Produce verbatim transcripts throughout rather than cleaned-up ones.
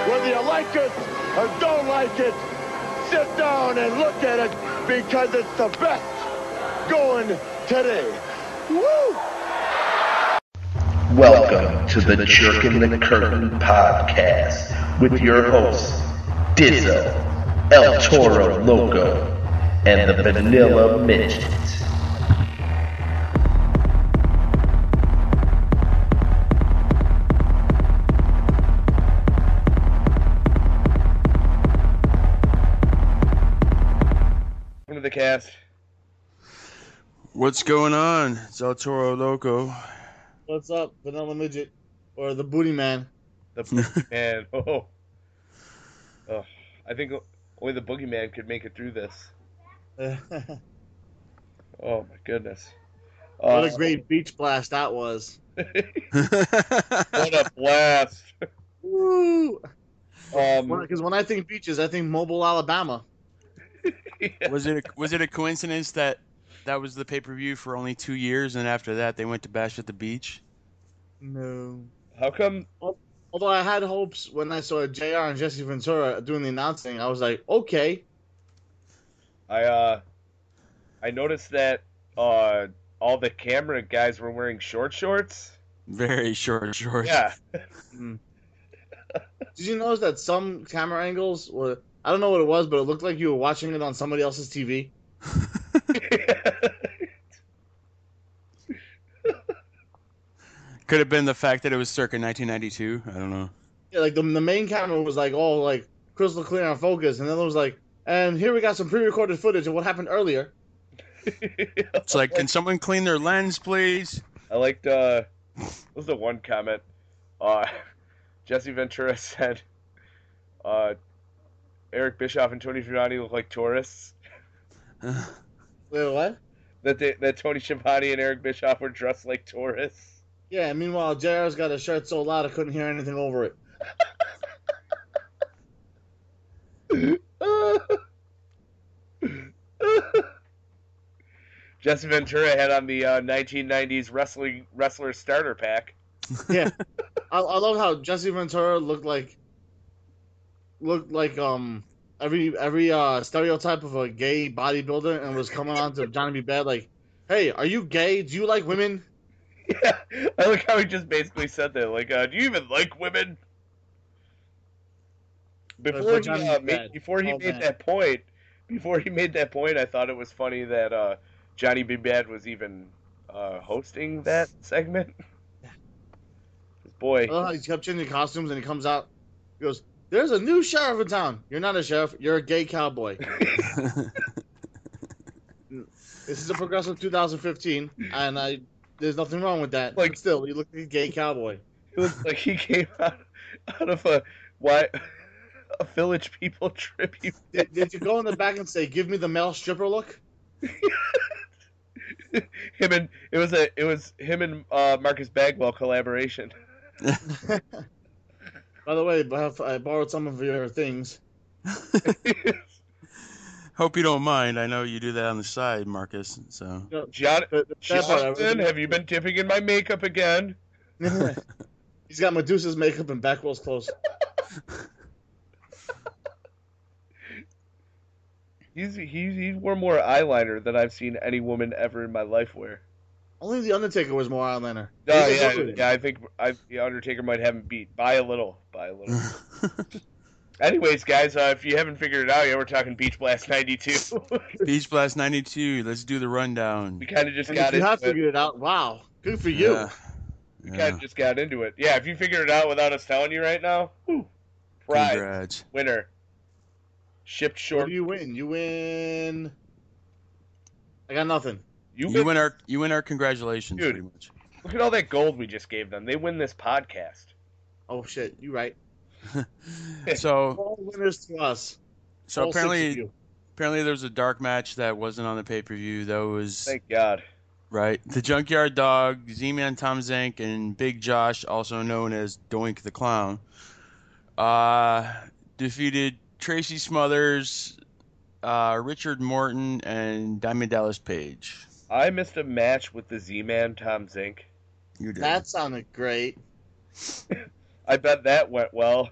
Whether you like it or don't like it, sit down and look at it because it's the best going today. Woo! Welcome to the Jerkin' the Curtain podcast with your hosts, Dizzo, El Toro Loco, and the Vanilla Midget. Welcome to the cast. What's going on? It's El Toro Loco. What's up, Vanilla Midget? Or the Booty Man? The Boogeyman. Oh. oh. I think only the Boogeyman could make it through this. Oh, my goodness. What Uh, a great beach blast that was. What a blast. Woo! Um, Because when I think beaches, I think Mobile, Alabama. yeah. Was it a, was it a coincidence that that was the pay-per-view for only two years, and after that they went to Bash at the Beach? No. How come? Although I had hopes when I saw J R and Jesse Ventura doing the announcing, I was like, okay. I uh, I noticed that uh, all the camera guys were wearing short shorts. Very short, short. Yeah. Mm. Did you notice that some camera angles were, I don't know what it was, but it looked like you were watching it on somebody else's T V? Could have been the fact that it was circa nineteen ninety-two. I don't know. Yeah, like the, the main camera was like all like crystal clear and focus, and then it was like, and here we got some pre-recorded footage of what happened earlier. It's like, can someone clean their lens, please? I liked, uh, this was the one comment, uh, Jesse Ventura said, uh, Eric Bischoff and Tony Schiavone look like tourists. Wait, what? That they, that Tony Schiavone and Eric Bischoff were dressed like tourists. Yeah, and meanwhile, J R's got a shirt so loud I couldn't hear anything over it. Jesse Ventura had on the uh, nineteen nineties wrestling wrestler starter pack. Yeah, I, I love how Jesse Ventura looked like looked like um every every uh stereotype of a gay bodybuilder, and was coming on to Johnny B. Bad like, "Hey, are you gay? Do you like women?" Yeah, I like how he just basically said that. Like, uh, do you even like women? Before he, Johnny uh, B. made, Bad. before he Oh, made man. that point, before he made that point, I thought it was funny that uh, Johnny B. Bad was even uh, hosting that segment. Boy, I love how he kept changing costumes, and he comes out, he goes, "There's a new sheriff in town. You're not a sheriff. You're a gay cowboy." This is a progressive two thousand fifteen, and I there's nothing wrong with that. Like- But still, you look like a gay cowboy. it looks like he came out, out of a why a Village People tribute. Did, did you go in the back and say, "Give me the male stripper look"? him and it was a it was him and uh, Marcus Bagwell collaboration. By the way, I borrowed some of your things. Hope you don't mind. I know you do that on the side, Marcus. So John, The- the bad part, I Jonathan, really- have you been dipping in my makeup again? He's got Medusa's makeup and Backwell's clothes. He's he's he wore more eyeliner than I've seen any woman ever in my life wear. Only the Undertaker was more eyeliner. Oh He's a yeah, good- yeah. I think I, the Undertaker might have him beat by a little, by a little. Anyways, guys, uh, if you haven't figured it out yet, we're talking Beach Blast ninety-two. Beach Blast ninety-two. Let's do the rundown. We kind of just And got if you have into it. figured it out, wow, good for you. Yeah. We Yeah. kind of just got into it. Yeah, if you figured it out without us telling you right now, whew, prize, Congrats. winner, shipped What short. do you win? You win. I got nothing. You, You win. win our you win our congratulations, Dude. pretty much. Look at all that gold we just gave them. They win this podcast. Oh shit, you right. So All winners to us. so All six of apparently you. apparently there was a dark match that wasn't on the pay per view. That was Thank God. right. The Junkyard Dog, Z-Man Tom Zank, and Big Josh, also known as Doink the Clown, uh, defeated Tracy Smothers, uh, Richard Morton, and Diamond Dallas Page. I missed a match with the Z-Man Tom Zink. You did. That sounded great. I bet that went well.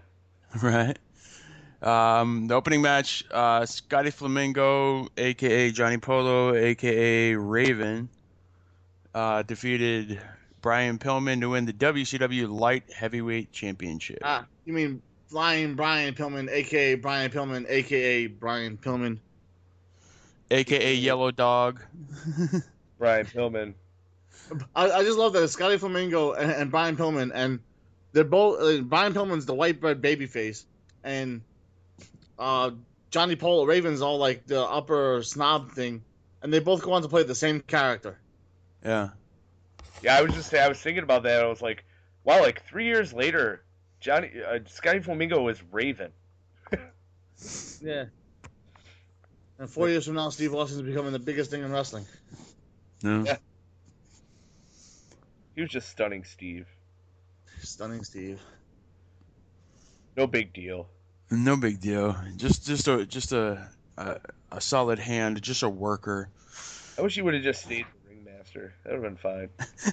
Right. Um, the opening match, uh, Scotty Flamingo, aka Johnny Polo, aka Raven, uh, defeated Brian Pillman to win the W C W Light Heavyweight Championship. Ah, you mean Flying Brian Pillman, aka Brian Pillman, aka Brian Pillman, aka Yellow Dog. Brian Pillman. I, I just love that it's Scotty Flamingo and, and Brian Pillman, and they're both. Uh, Brian Pillman's the white bread babyface, and uh, Johnny Polo Raven's all like the upper snob thing, and they both go on to play the same character. Yeah. Yeah, I was just I was thinking about that. I was like, wow, like three years later, Johnny uh, Scotty Flamingo is Raven. Yeah. And four years from now, Steve Austin's becoming the biggest thing in wrestling. No. Yeah. He was just stunning, Steve. Stunning Steve. No big deal. No big deal. Just just a just a a, a solid hand, just a worker. I wish he would have just stayed the ringmaster. That would have been fine.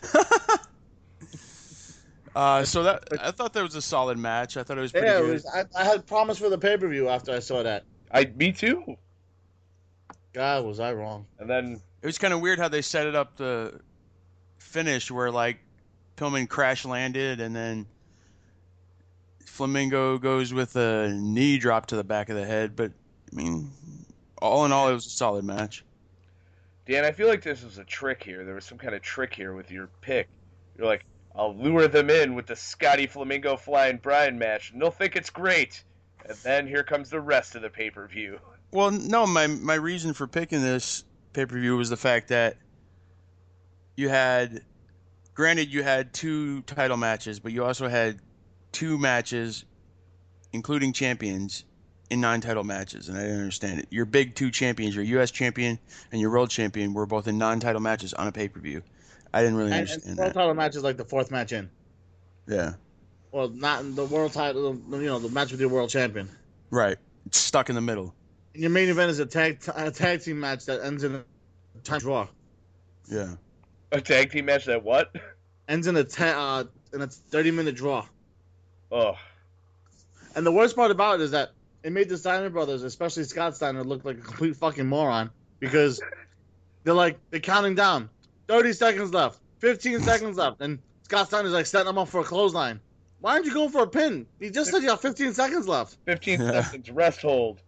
uh, so that I thought that was a solid match. I thought it was pretty Yeah, it good. was, I, I had promised for the pay per view after I saw that. I me too. God, was I wrong? And then It was kind of weird how they set it up the finish where like Pillman crash landed and then Flamingo goes with a knee drop to the back of the head. But I mean, all in all, it was a solid match. Dan, I feel like this was a trick here. There was some kind of trick here with your pick. You're like, I'll lure them in with the Scotty Flamingo Flying Brian match, and they'll think it's great. And then here comes the rest of the pay-per-view. Well, no, my my reason for picking this pay-per-view was the fact that you had, granted, you had two title matches, but you also had two matches, including champions, in non-title matches, and I didn't understand it. Your big two champions, your U S champion and your world champion, were both in non-title matches on a pay-per-view. I didn't really And, understand and the world that. title match is like the fourth match in. Yeah, Well, not in the world title, you know, the match with your world champion. right. It's stuck in the middle. And your main event is a tag a tag team match that ends in a time draw. Yeah. A tag team match that what? Ends in a ta- uh, in a thirty minute draw. Oh, And the worst part about it is that it made the Steiner brothers, especially Scott Steiner, look like a complete fucking moron because they're like they're counting down, thirty seconds left, fifteen seconds left, and Scott Steiner's like setting them up for a clothesline. Why aren't you going for a pin? He just said you have fifteen seconds left. fifteen Yeah. seconds, rest hold.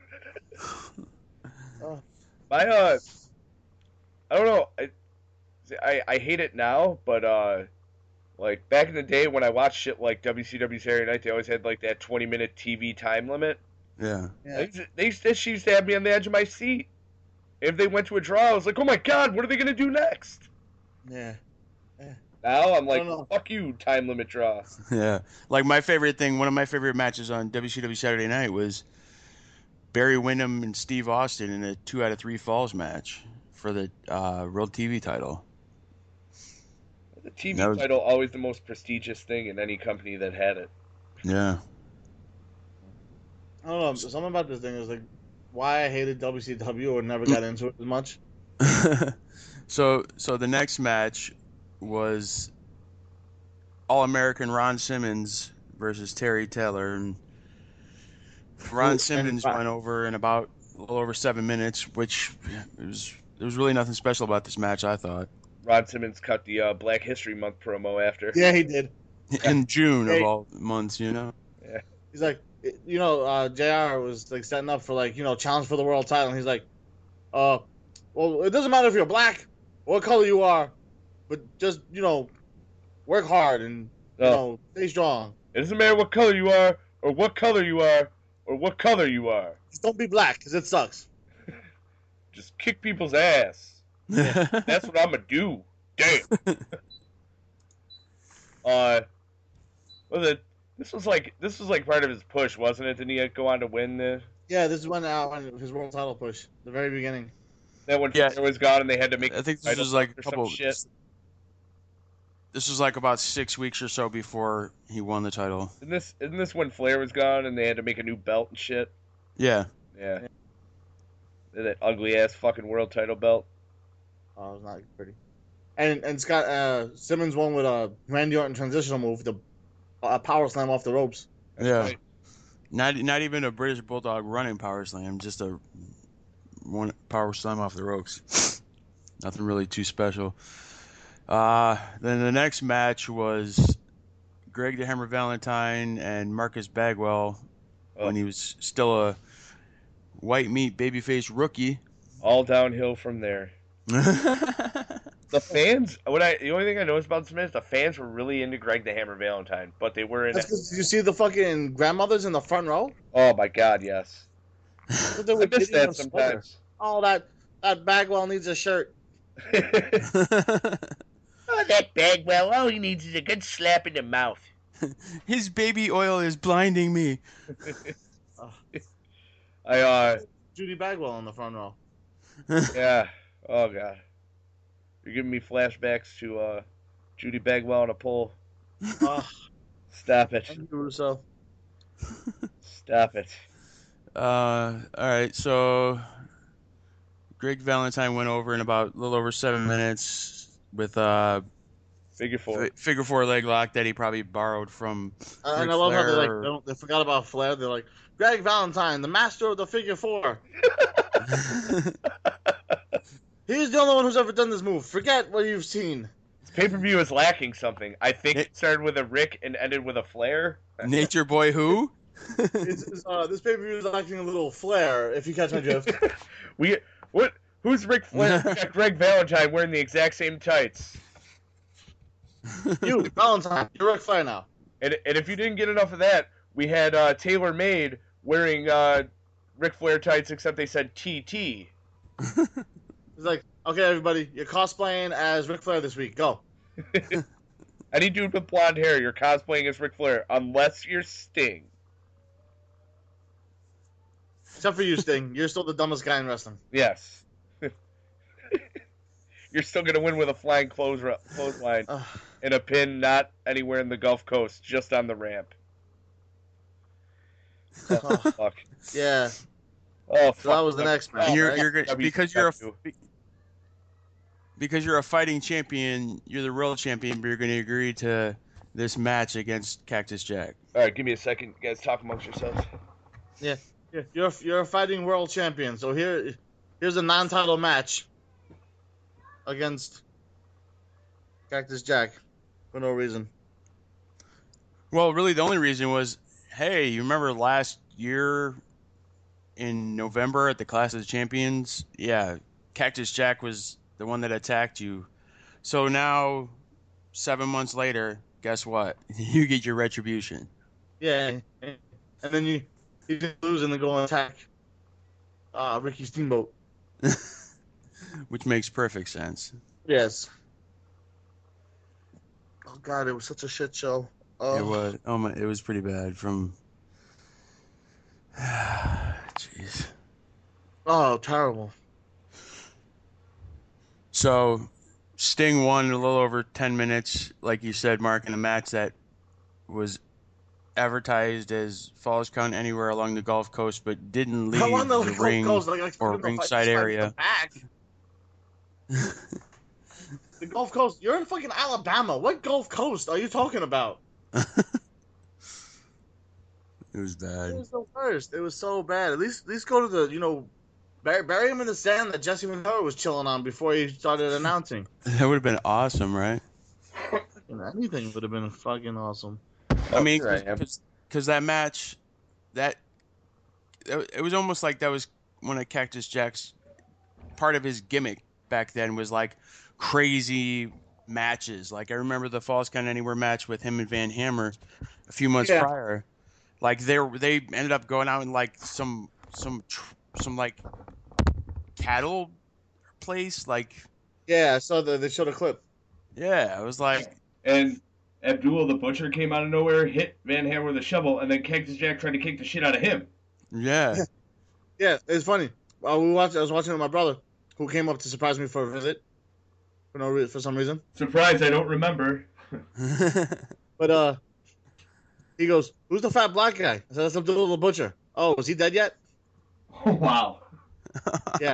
Oh. My, uh, I don't know. I, I, I hate it now, but, uh, like, back in the day when I watched shit like W C W Saturday Night, they always had, like, that twenty minute T V time limit. Yeah. Yeah. They, they used to, she used to have me on the edge of my seat. If they went to a draw, I was like, oh my god, what are they going to do next? Yeah. Now I'm like, I don't know. fuck you, time limit draw. Yeah. Like my favorite thing, one of my favorite matches on W C W Saturday Night was Barry Windham and Steve Austin in a two out of three falls match for the uh, World T V title. The T V That was- title always the most prestigious thing in any company that had it. Yeah. I don't know. Something about this thing is like why I hated W C W or never got into it as much. so so the next match was All-American Ron Simmons versus Terry Taylor, and Ron Ooh, Simmons and- went over in about a little over seven minutes, which it was there was really nothing special about this match, I thought. Ron Simmons cut the uh, Black History Month promo after. Yeah, he did. In June Hey. of all months, you know. He's like, you know, uh, J R was like setting up for like, you know, challenge for the world title. And he's like, uh, well, it doesn't matter if you're black, what color you are, but just, you know, work hard and, you Oh. know, stay strong. It doesn't matter what color you are, or what color you are, or what color you are. Just don't be black, because it sucks. Just kick people's ass. That's what I'm gonna do. Damn. uh, was it? This was like this was like part of his push, wasn't it? Didn't he go on to win the Yeah, this is when uh, when his world title push, the very beginning. that when Yeah. Flair was gone and they had to make I think this title was like a or some couple. shit. This was like about six weeks or so before he won the title. Isn't this isn't this when Flair was gone and they had to make a new belt and shit? Yeah. Yeah. That ugly ass fucking world title belt. Oh, it was not pretty. And and Scott uh, Simmons won with a Randy Orton transitional move, the uh, power slam off the ropes. Yeah. Right. Not not even a British Bulldog running power slam, just a one power slam off the ropes. Nothing really too special. Uh, then the next match was Greg the Hammer Valentine and Marcus Bagwell Oh. when he was still a white meat babyface rookie. All downhill from there. The fans, what I the only thing I noticed about this match, the fans were really into Greg the Hammer Valentine, but they were in. That's because you see the fucking grandmothers in the front row. Oh my God, yes. But they were I miss getting that a sweater. sometimes. Oh, that that Bagwell needs a shirt. Oh, that Bagwell, all he needs is a good slap in the mouth. His baby oil is blinding me. I uh Judy Bagwell in the front row. yeah. Oh God. You're giving me flashbacks to uh Judy Bagwell on a pole. Uh, Stop it. thank you, Russo. Stop it. Uh, all right, so Greg Valentine went over in about a little over seven minutes with uh Figure four. fi- figure four leg lock that he probably borrowed from. Uh, and Ric I love how they like Flair. they, don't, they forgot about Flair. They're like Greg Valentine, the master of the figure four. He's the only one who's ever done this move. Forget what you've seen. Pay per view is lacking something. I think It- it started with a Rick and ended with a Flair. Nature Boy who? It's, it's, uh, this pay per view is lacking a little flair, if you catch my drift. we what? Who's Rick Flair? We got Greg Valentine wearing the exact same tights. You, Valentine, you're Ric Flair now. And and if you didn't get enough of that, we had uh, Taylor Made wearing uh, Ric Flair tights, except they said T T. He's like, okay, everybody, you're cosplaying as Ric Flair this week. Go. Any dude with blonde hair, you're cosplaying as Ric Flair, unless you're Sting. Except for you, Sting. You're still the dumbest guy in wrestling. Yes. You're still gonna win with a flying close clothesline Ugh. and a pin, not anywhere in the Gulf Coast, just on the ramp. Oh, Oh, fuck. yeah. Oh, fuck. So that was the next match. Oh, you're right? you're gonna, W because you're a W. because you're a fighting champion. You're the world champion, but you're going to agree to this match against Cactus Jack. All right, give me a second. You guys talk amongst yourselves. Yeah, you're you're a fighting world champion. So here, here's a non-title match against Cactus Jack for no reason. Well, really, the only reason was, hey, you remember last year in November at the Clash of the Champions? Yeah, Cactus Jack was the one that attacked you. So now, seven months later, guess what? You get your retribution. Yeah, and then you you can lose and then go and attack uh, Ricky Steamboat. Which makes perfect sense. Yes. Oh God, it was such a shit show. Oh. It was. Oh my! It was pretty bad. From. Jeez. Oh, terrible. So, Sting won in a little over ten minutes, like you said, Mark, in a match that was advertised as Falls Count Anywhere along the Gulf Coast, but didn't leave How on the the Gulf ring Coast? Like, I or couldn't fight ringside this guy area. from the back. The Gulf Coast. You're in fucking Alabama. What Gulf Coast are you talking about? It was It bad. was the worst. It was so bad. At least, at least go to the, you know, bury, bury him in the sand that Jesse Ventura was chilling on before he started announcing. That would have been awesome, right? Fucking anything would have been fucking awesome. I mean, here I am. because that match, that it was almost like that was one of Cactus Jack's part of his gimmick back then was like crazy matches. Like I remember the Falls Count Anywhere match with him and Van Hammer a few months Yeah. prior. Like they were, they ended up going out in like some some tr- some like cattle place. Like Yeah, I saw the they showed a clip. yeah, I was like And Abdullah the Butcher came out of nowhere, hit Van Hammer with a shovel, and then Cactus Jack tried to kick the shit out of him. yeah. Yeah, it's funny. Uh, we watched. I was watching with my brother, who came up to surprise me for a visit, for no re- for some reason. Surprised I don't remember. But uh, he goes, "Who's the fat black guy?" I said, "That's Abdullah the Butcher." Oh, is he dead yet? Oh, wow. Yeah.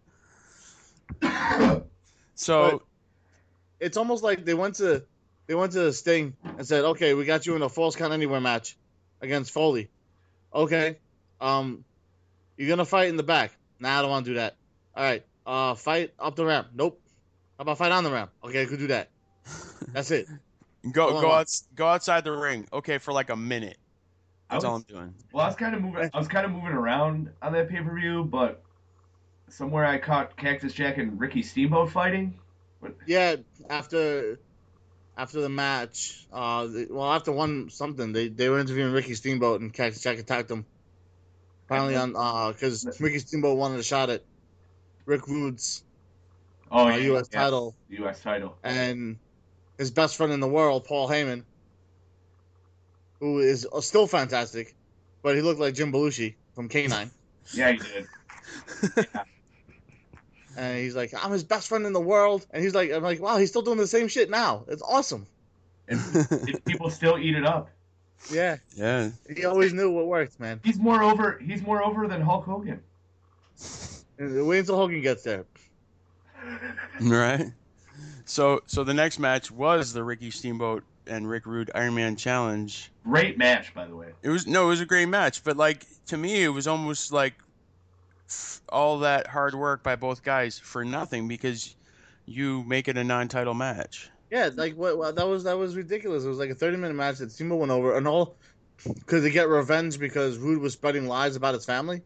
So But it's almost like they went to they went to Sting and said, "Okay, we got you in a Falls Count Anywhere match against Foley. Okay. Um, you're gonna fight in the back. Nah, I don't want to do that. All right. Uh, fight up the ramp. Nope. How about fight on the ramp? Okay, I could do that. That's it. Go Hold on, go what? out go outside the ring. Okay, for like a minute. I That's was, all I'm doing. well, I was kind of moving. I was kind of moving around on that pay per view, but somewhere I caught Cactus Jack and Ricky Steamboat fighting. But Yeah. After after the match, uh, they- well, after one something, they they were interviewing Ricky Steamboat and Cactus Jack attacked him. Finally, on uh, because Ricky Steamboat wanted a shot at Rick Rude's oh uh, yeah, U S yeah, title, U S title. and his best friend in the world, Paul Heyman, who is uh, still fantastic, but he looked like Jim Belushi from K nine. Yeah, he did. Yeah. And he's like, I'm his best friend in the world. And he's like, I'm like, wow, he's still doing the same shit now. It's awesome. And, and people still eat it up. Yeah. Yeah. He always knew what worked, man. He's more over. He's more over than Hulk Hogan. And wait until Hogan gets there. Right. So so the next match was the Ricky Steamboat and Rick Rude Iron Man Challenge. Great match, by the way. It was no, it was a great match, but like to me, it was almost like f- all that hard work by both guys for nothing because you make it a non-title match. Yeah, like what, what that was that was ridiculous. It was like a thirty minute match that Steamboat went over, and all because they get revenge because Rude was spreading lies about his family.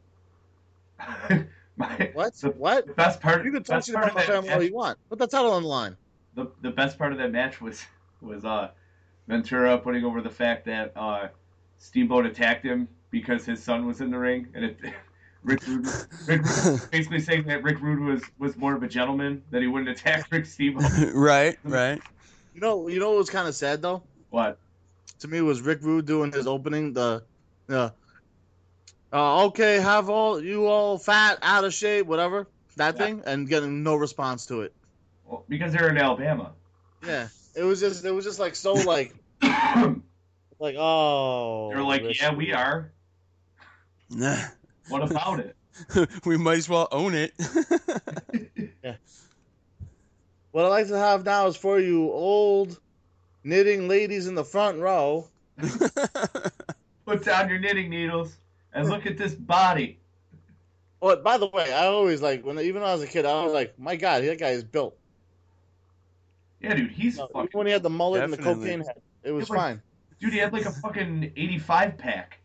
My, What? The, What? the best part. You can talk best shit part about my of that family all match- you want. Put the title on the line. the the best part of that match was was uh Ventura putting over the fact that uh Steamboat attacked him because his son was in the ring, and it Rick Rude, Rick Rude basically saying that Rick Rude was was more of a gentleman, that he wouldn't attack Rick Steamboat. Right, right. You know, you know what was kind of sad though. What? To me, was Rick Rude doing his opening. The, uh, uh, okay, have all you all fat, out of shape, whatever that Yeah. thing, and getting no response to it. Well, because they're in Alabama. Yeah, it was just it was just like so like They're like oh. like, Rick yeah, we Rude. are. Nah. What about it? We might as well own it. What I'd like to have now is for you old knitting ladies in the front row. Put down your knitting needles and look at this body. Oh, by the way, I always like when even when I was a kid, I was like, my God, that guy is built. Yeah, dude, he's No, fucking. even when he had the mullet and Definitely. the cocaine head, it was Yeah, like- fine. Dude, he had like a fucking eighty-five pack.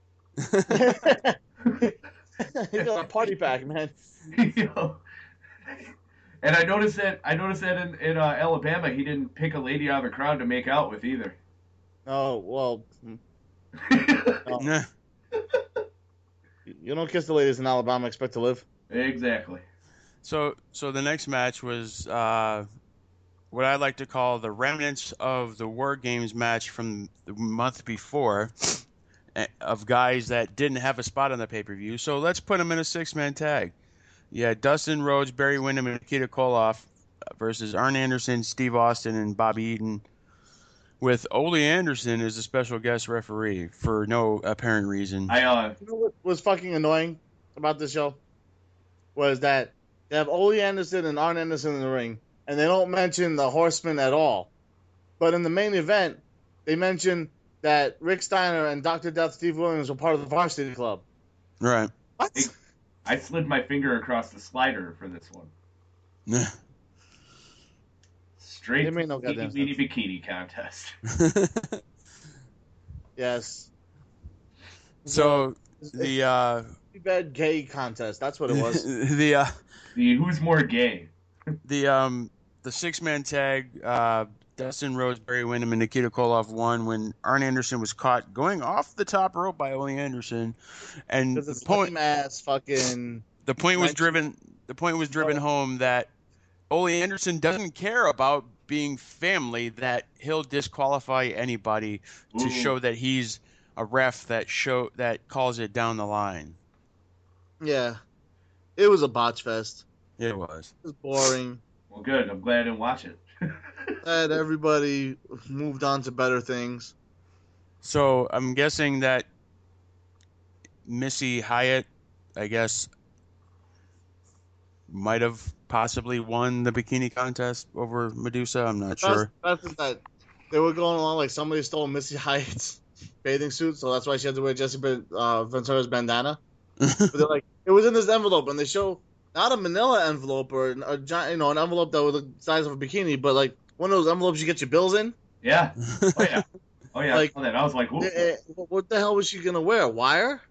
He got a party pack, man. You know? And I noticed that I noticed that in, in uh, Alabama, he didn't pick a lady out of the crowd to make out with either. Oh well, Nah. you don't kiss the ladies in Alabama. Expect to live. Exactly. So, so the next match was uh, what I like to call the remnants of the War Games match from the month before, eh, of guys that didn't have a spot on the pay-per-view. So let's put them in a six-man tag. Yeah, Dustin Rhodes, Barry Windham, and Nikita Koloff versus Arn Anderson, Steve Austin, and Bobby Eaton, with Ole Anderson as a special guest referee for no apparent reason. I uh You know what was fucking annoying about this show was that they have Ole Anderson and Arn Anderson in the ring, and they don't mention the Horsemen at all. But in the main event, they mention that Rick Steiner and Doctor Death Steve Williams were part of the Varsity Club. Right. What? I slid my finger across the slider for this one. Nah. Straight It made no to the goddamn Weedy Bikini contest. Yes. So the uh, Bad gay contest. That's what it was. the uh, The who's more gay? the um the six man tag, uh, Dustin Rhodes, Barry Windham, and Nikita Koloff won when Arn Anderson was caught going off the top rope by Ole Anderson, and Because the it's point lame ass fucking. the point was nineteen driven the point was driven home that Ole Anderson doesn't care about being family, that he'll disqualify anybody to Ooh. show that he's a ref that show that calls it down the line. Yeah, it was a botch fest. It was. It was boring. Well, good. I'm glad I didn't watch it. And everybody moved on to better things. So I'm guessing that Missy Hyatt, I guess, might have possibly won the bikini contest over Medusa. I'm not sure. That's, that's that they were going along like somebody stole Missy Hyatt's bathing suit, so that's why she had to wear Jesse uh, Ventura's bandana. But they're like, it was in this envelope, and they show not a manila envelope or a giant, you know, an envelope that was the size of a bikini, but like one of those envelopes you get your bills in. Yeah. Oh yeah. Oh yeah. Like, I saw that. I was like, ooh. Eh, eh, what the hell was she gonna wear? A wire?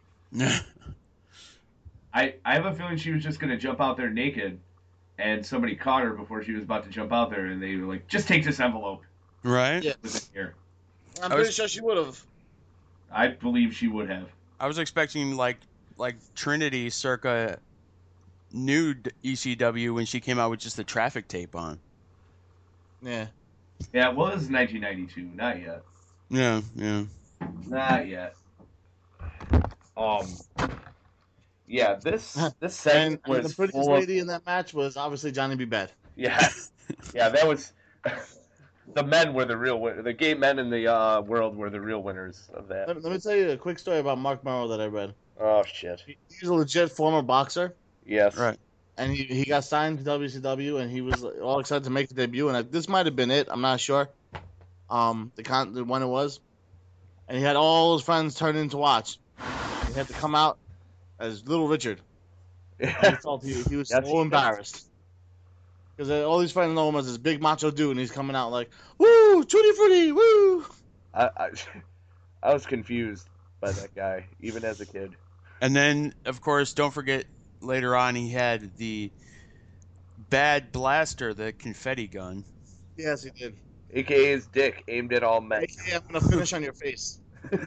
I I have a feeling she was just gonna jump out there naked, and somebody caught her before she was about to jump out there, and they were like, just take this envelope. Right? Yeah. With it here. I'm I pretty was- sure she would have. I believe she would have. I was expecting like like Trinity circa nude E C W when she came out with just the traffic tape on. Yeah. Yeah, well, this is nineteen ninety-two. Not yet. Yeah, yeah. Not yet. Um. Yeah, this this And, segment and the was prettiest full of, lady in that match was obviously Johnny B. Bad. yeah, yeah. That was the men were the real win- the gay men in the uh, world were the real winners of that. Let, let me tell you a quick story about Mark Morrow that I read. Oh shit. He- He's a legit former boxer, Yes. Right. and he, he got signed to W C W, and he was all excited to make the debut. And I, this might have been it. I'm not sure. Um, the con the when it was, and he had all his friends turn in to watch. He had to come out as Little Richard. He felt he, he was That's- so embarrassed because all these friends know him as this big macho dude, and he's coming out like, "Woo, tutti frutti, woo!" I, I I was confused by that guy even as a kid. And then of course, don't forget later on he had the bad blaster, the confetti gun. Yes, he did. A K A his dick aimed at all men. A K A I'm gonna finish on your face.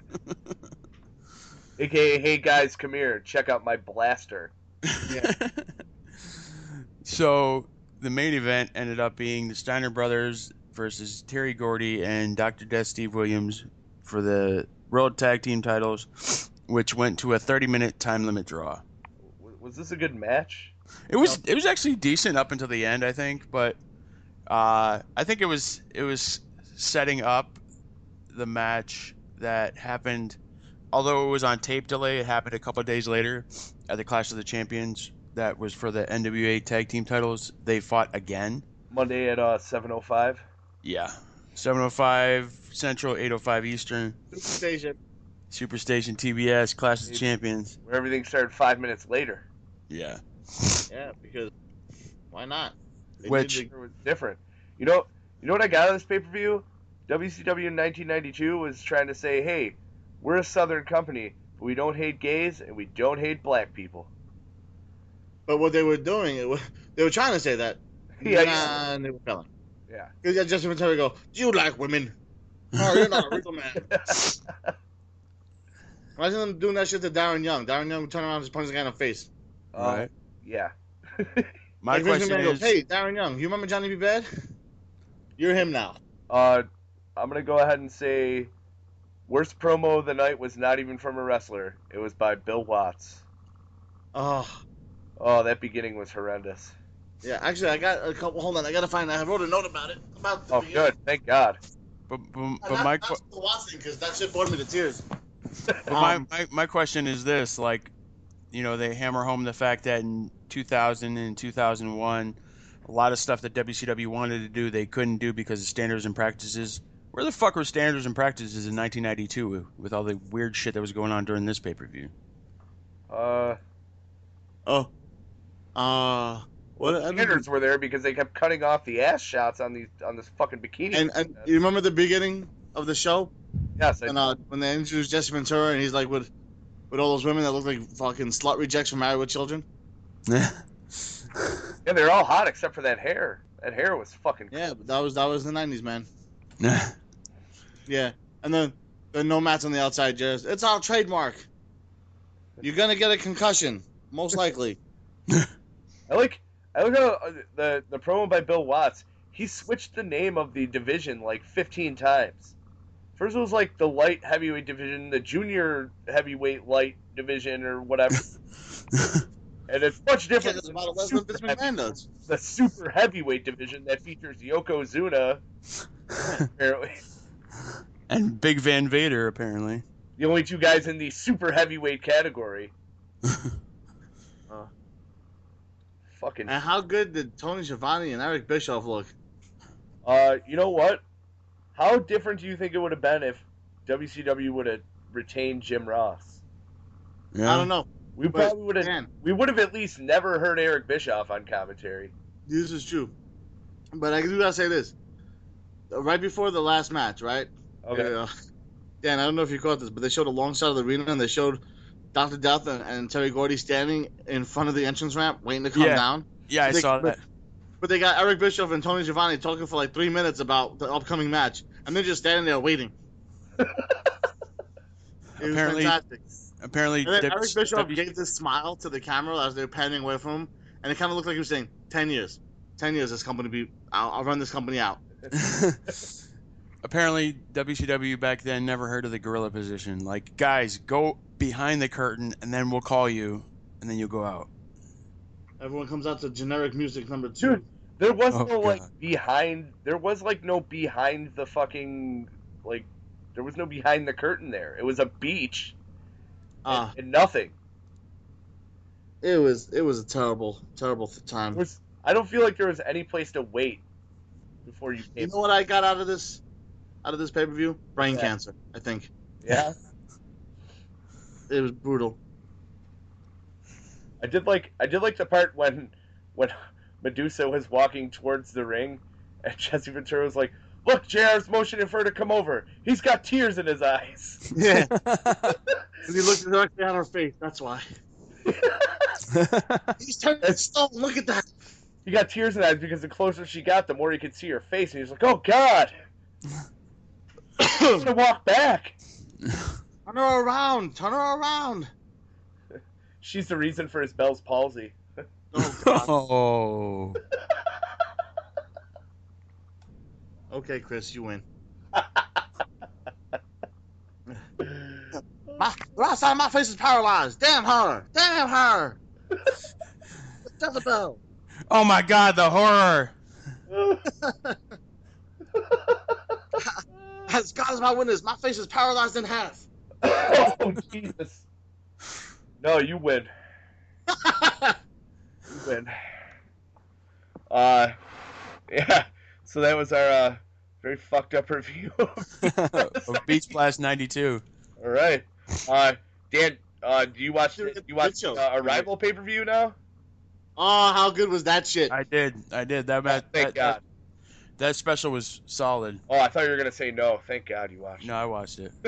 A K A hey guys, come here, check out my blaster. Yeah. So the main event ended up being the Steiner Brothers versus Terry Gordy and Doctor Death Steve Williams for the World Tag Team titles, which went to a thirty minute time limit draw. W- Was this a good match? It was it was actually decent up until the end, I think, but uh, I think it was it was setting up the match that happened. Although it was on tape delay, it happened a couple of days later at the Clash of the Champions. That was for the N W A Tag Team titles. They fought again. Monday at uh seven oh five. Yeah, seven oh five Central, eight oh five Eastern. Superstation. Superstation T B S Clash of the Champions. Where everything started five minutes later. Yeah. Yeah, because why not? They Which- did It was different. You know, you know what I got out of this pay per view? W C W in nineteen ninety-two was trying to say, hey, we're a Southern company, but we don't hate gays and we don't hate black people. But what they were doing, it was, they were trying to say that. Yeah, Nah, and they were failing. Yeah. Because yeah, Justin Ventura go, you like women. Oh, you're not a real man. Imagine them doing that shit to Darren Young. Darren Young would turn around and just punch the guy in the face. Uh, Right. Yeah. My Like, Vince question McMahon is, goes, hey, Darren Young, you remember Johnny B. Bad? You're him now. Uh, I'm gonna go ahead and say, worst promo of the night was not even from a wrestler. It was by Bill Watts. Oh, Oh, that beginning was horrendous. yeah. Actually, I got a couple. Hold on, I gotta find. I wrote a note about it. About the Oh, good. Thank God. but, but, Not, but my not que- the Watts thing, because that shit bored me to tears. But my, Um, my, my question is this, like, you know, they hammer home the fact that in two thousand and two thousand one, a lot of stuff that W C W wanted to do, they couldn't do because of standards and practices. Where the fuck were standards and practices in nineteen ninety-two with all the weird shit that was going on during this pay-per-view? Uh, Oh. Uh. What? I don't- standards were there because they kept cutting off the ass shots on these on this fucking bikini. And, and you remember the beginning of the show? yes, I, And uh, when they introduced Jesse Ventura, and he's like with, with all those women that look like fucking slut rejects from Married with Children. yeah, they're all hot except for that hair. That hair was fucking. Yeah, but that was that was the nineties, man. Yeah, and then the no mats on the outside, just it's our trademark. You're gonna get a concussion, most likely. I like. I like how uh, the the promo by Bill Watts. He switched the name of the division like fifteen times. First it was like the light heavyweight division, the junior heavyweight light division, or whatever. And it's much Yeah, different that's than about the less than super, Vince heavy, McMahon does. the super heavyweight division that features Yokozuna. Apparently, And Big Van Vader, apparently. the only two guys in the super heavyweight category. Fucking. And how good did Tony Schiavone and Eric Bischoff look? Uh, you know what? How different do you think it would have been if W C W would have retained Jim Ross. Yeah. I don't know. We But, probably would have. man. We would have at least never heard Eric Bischoff on commentary. This is true. But I do gotta say this. Right before the last match, right? Okay. Uh, Dan, I don't know if you caught this, but they showed a long shot of the arena and they showed Doctor Death and, and Terry Gordy standing in front of the entrance ramp waiting to come Yeah. down. Yeah, I They- saw but- that. But they got Eric Bischoff and Tony Schiavone talking for like three minutes about the upcoming match, and they're just standing there waiting. It was Apparently- fantastic. Apparently, And then W- Eric Bischoff W- gave this smile to the camera as they were panning away from him, and it kind of looked like he was saying, ten years. ten years, this company be, I'll, I'll run this company out. Apparently, W C W back then never heard of the gorilla position. Like, guys, go behind the curtain, and then we'll call you, and then you'll go out. Everyone comes out to generic music number two. Dude, there was Oh, no like God. behind. There was like no behind the fucking like. There was no behind the curtain there. It was a beach Ah, and nothing. it was it was a terrible, terrible th- There time. was. I don't feel like there was any place to wait before you You came. know what I got out of this, out of this pay per view? Brain Yeah. cancer. I think Yeah, it was brutal. I did like. I did like the part when when Medusa was walking towards the ring, and Jesse Ventura was like, "Look, J R's motioning for her to come over. He's got tears in his eyes." Yeah, and he looked directly at her face. That's why. He's turning stone. Look at that. He got tears in his eyes because the closer she got, the more he could see her face, and he's like, "Oh God, I'm gonna walk back." Turn her around. Turn her around. She's the reason for his Bell's palsy. Oh, God. Oh. Okay, Chris, you win. My, last time my face is paralyzed. Damn her. Damn her. Jezebel. Oh my God, the horror. As God is my witness, my face is paralyzed in half. Oh Jesus! No, you win. You win. Uh, yeah. So that was our uh, very fucked up review. Of Beach Blast ninety-two. All right. Uh, Dan, uh, do you watch Dude, you watch good show. uh, Arrival pay per view now? Oh, how good was that shit? I did. I did. That Oh, match. thank that, God. That, that special was solid. Oh, I thought you were gonna say no. Thank God you watched. No, I watched it.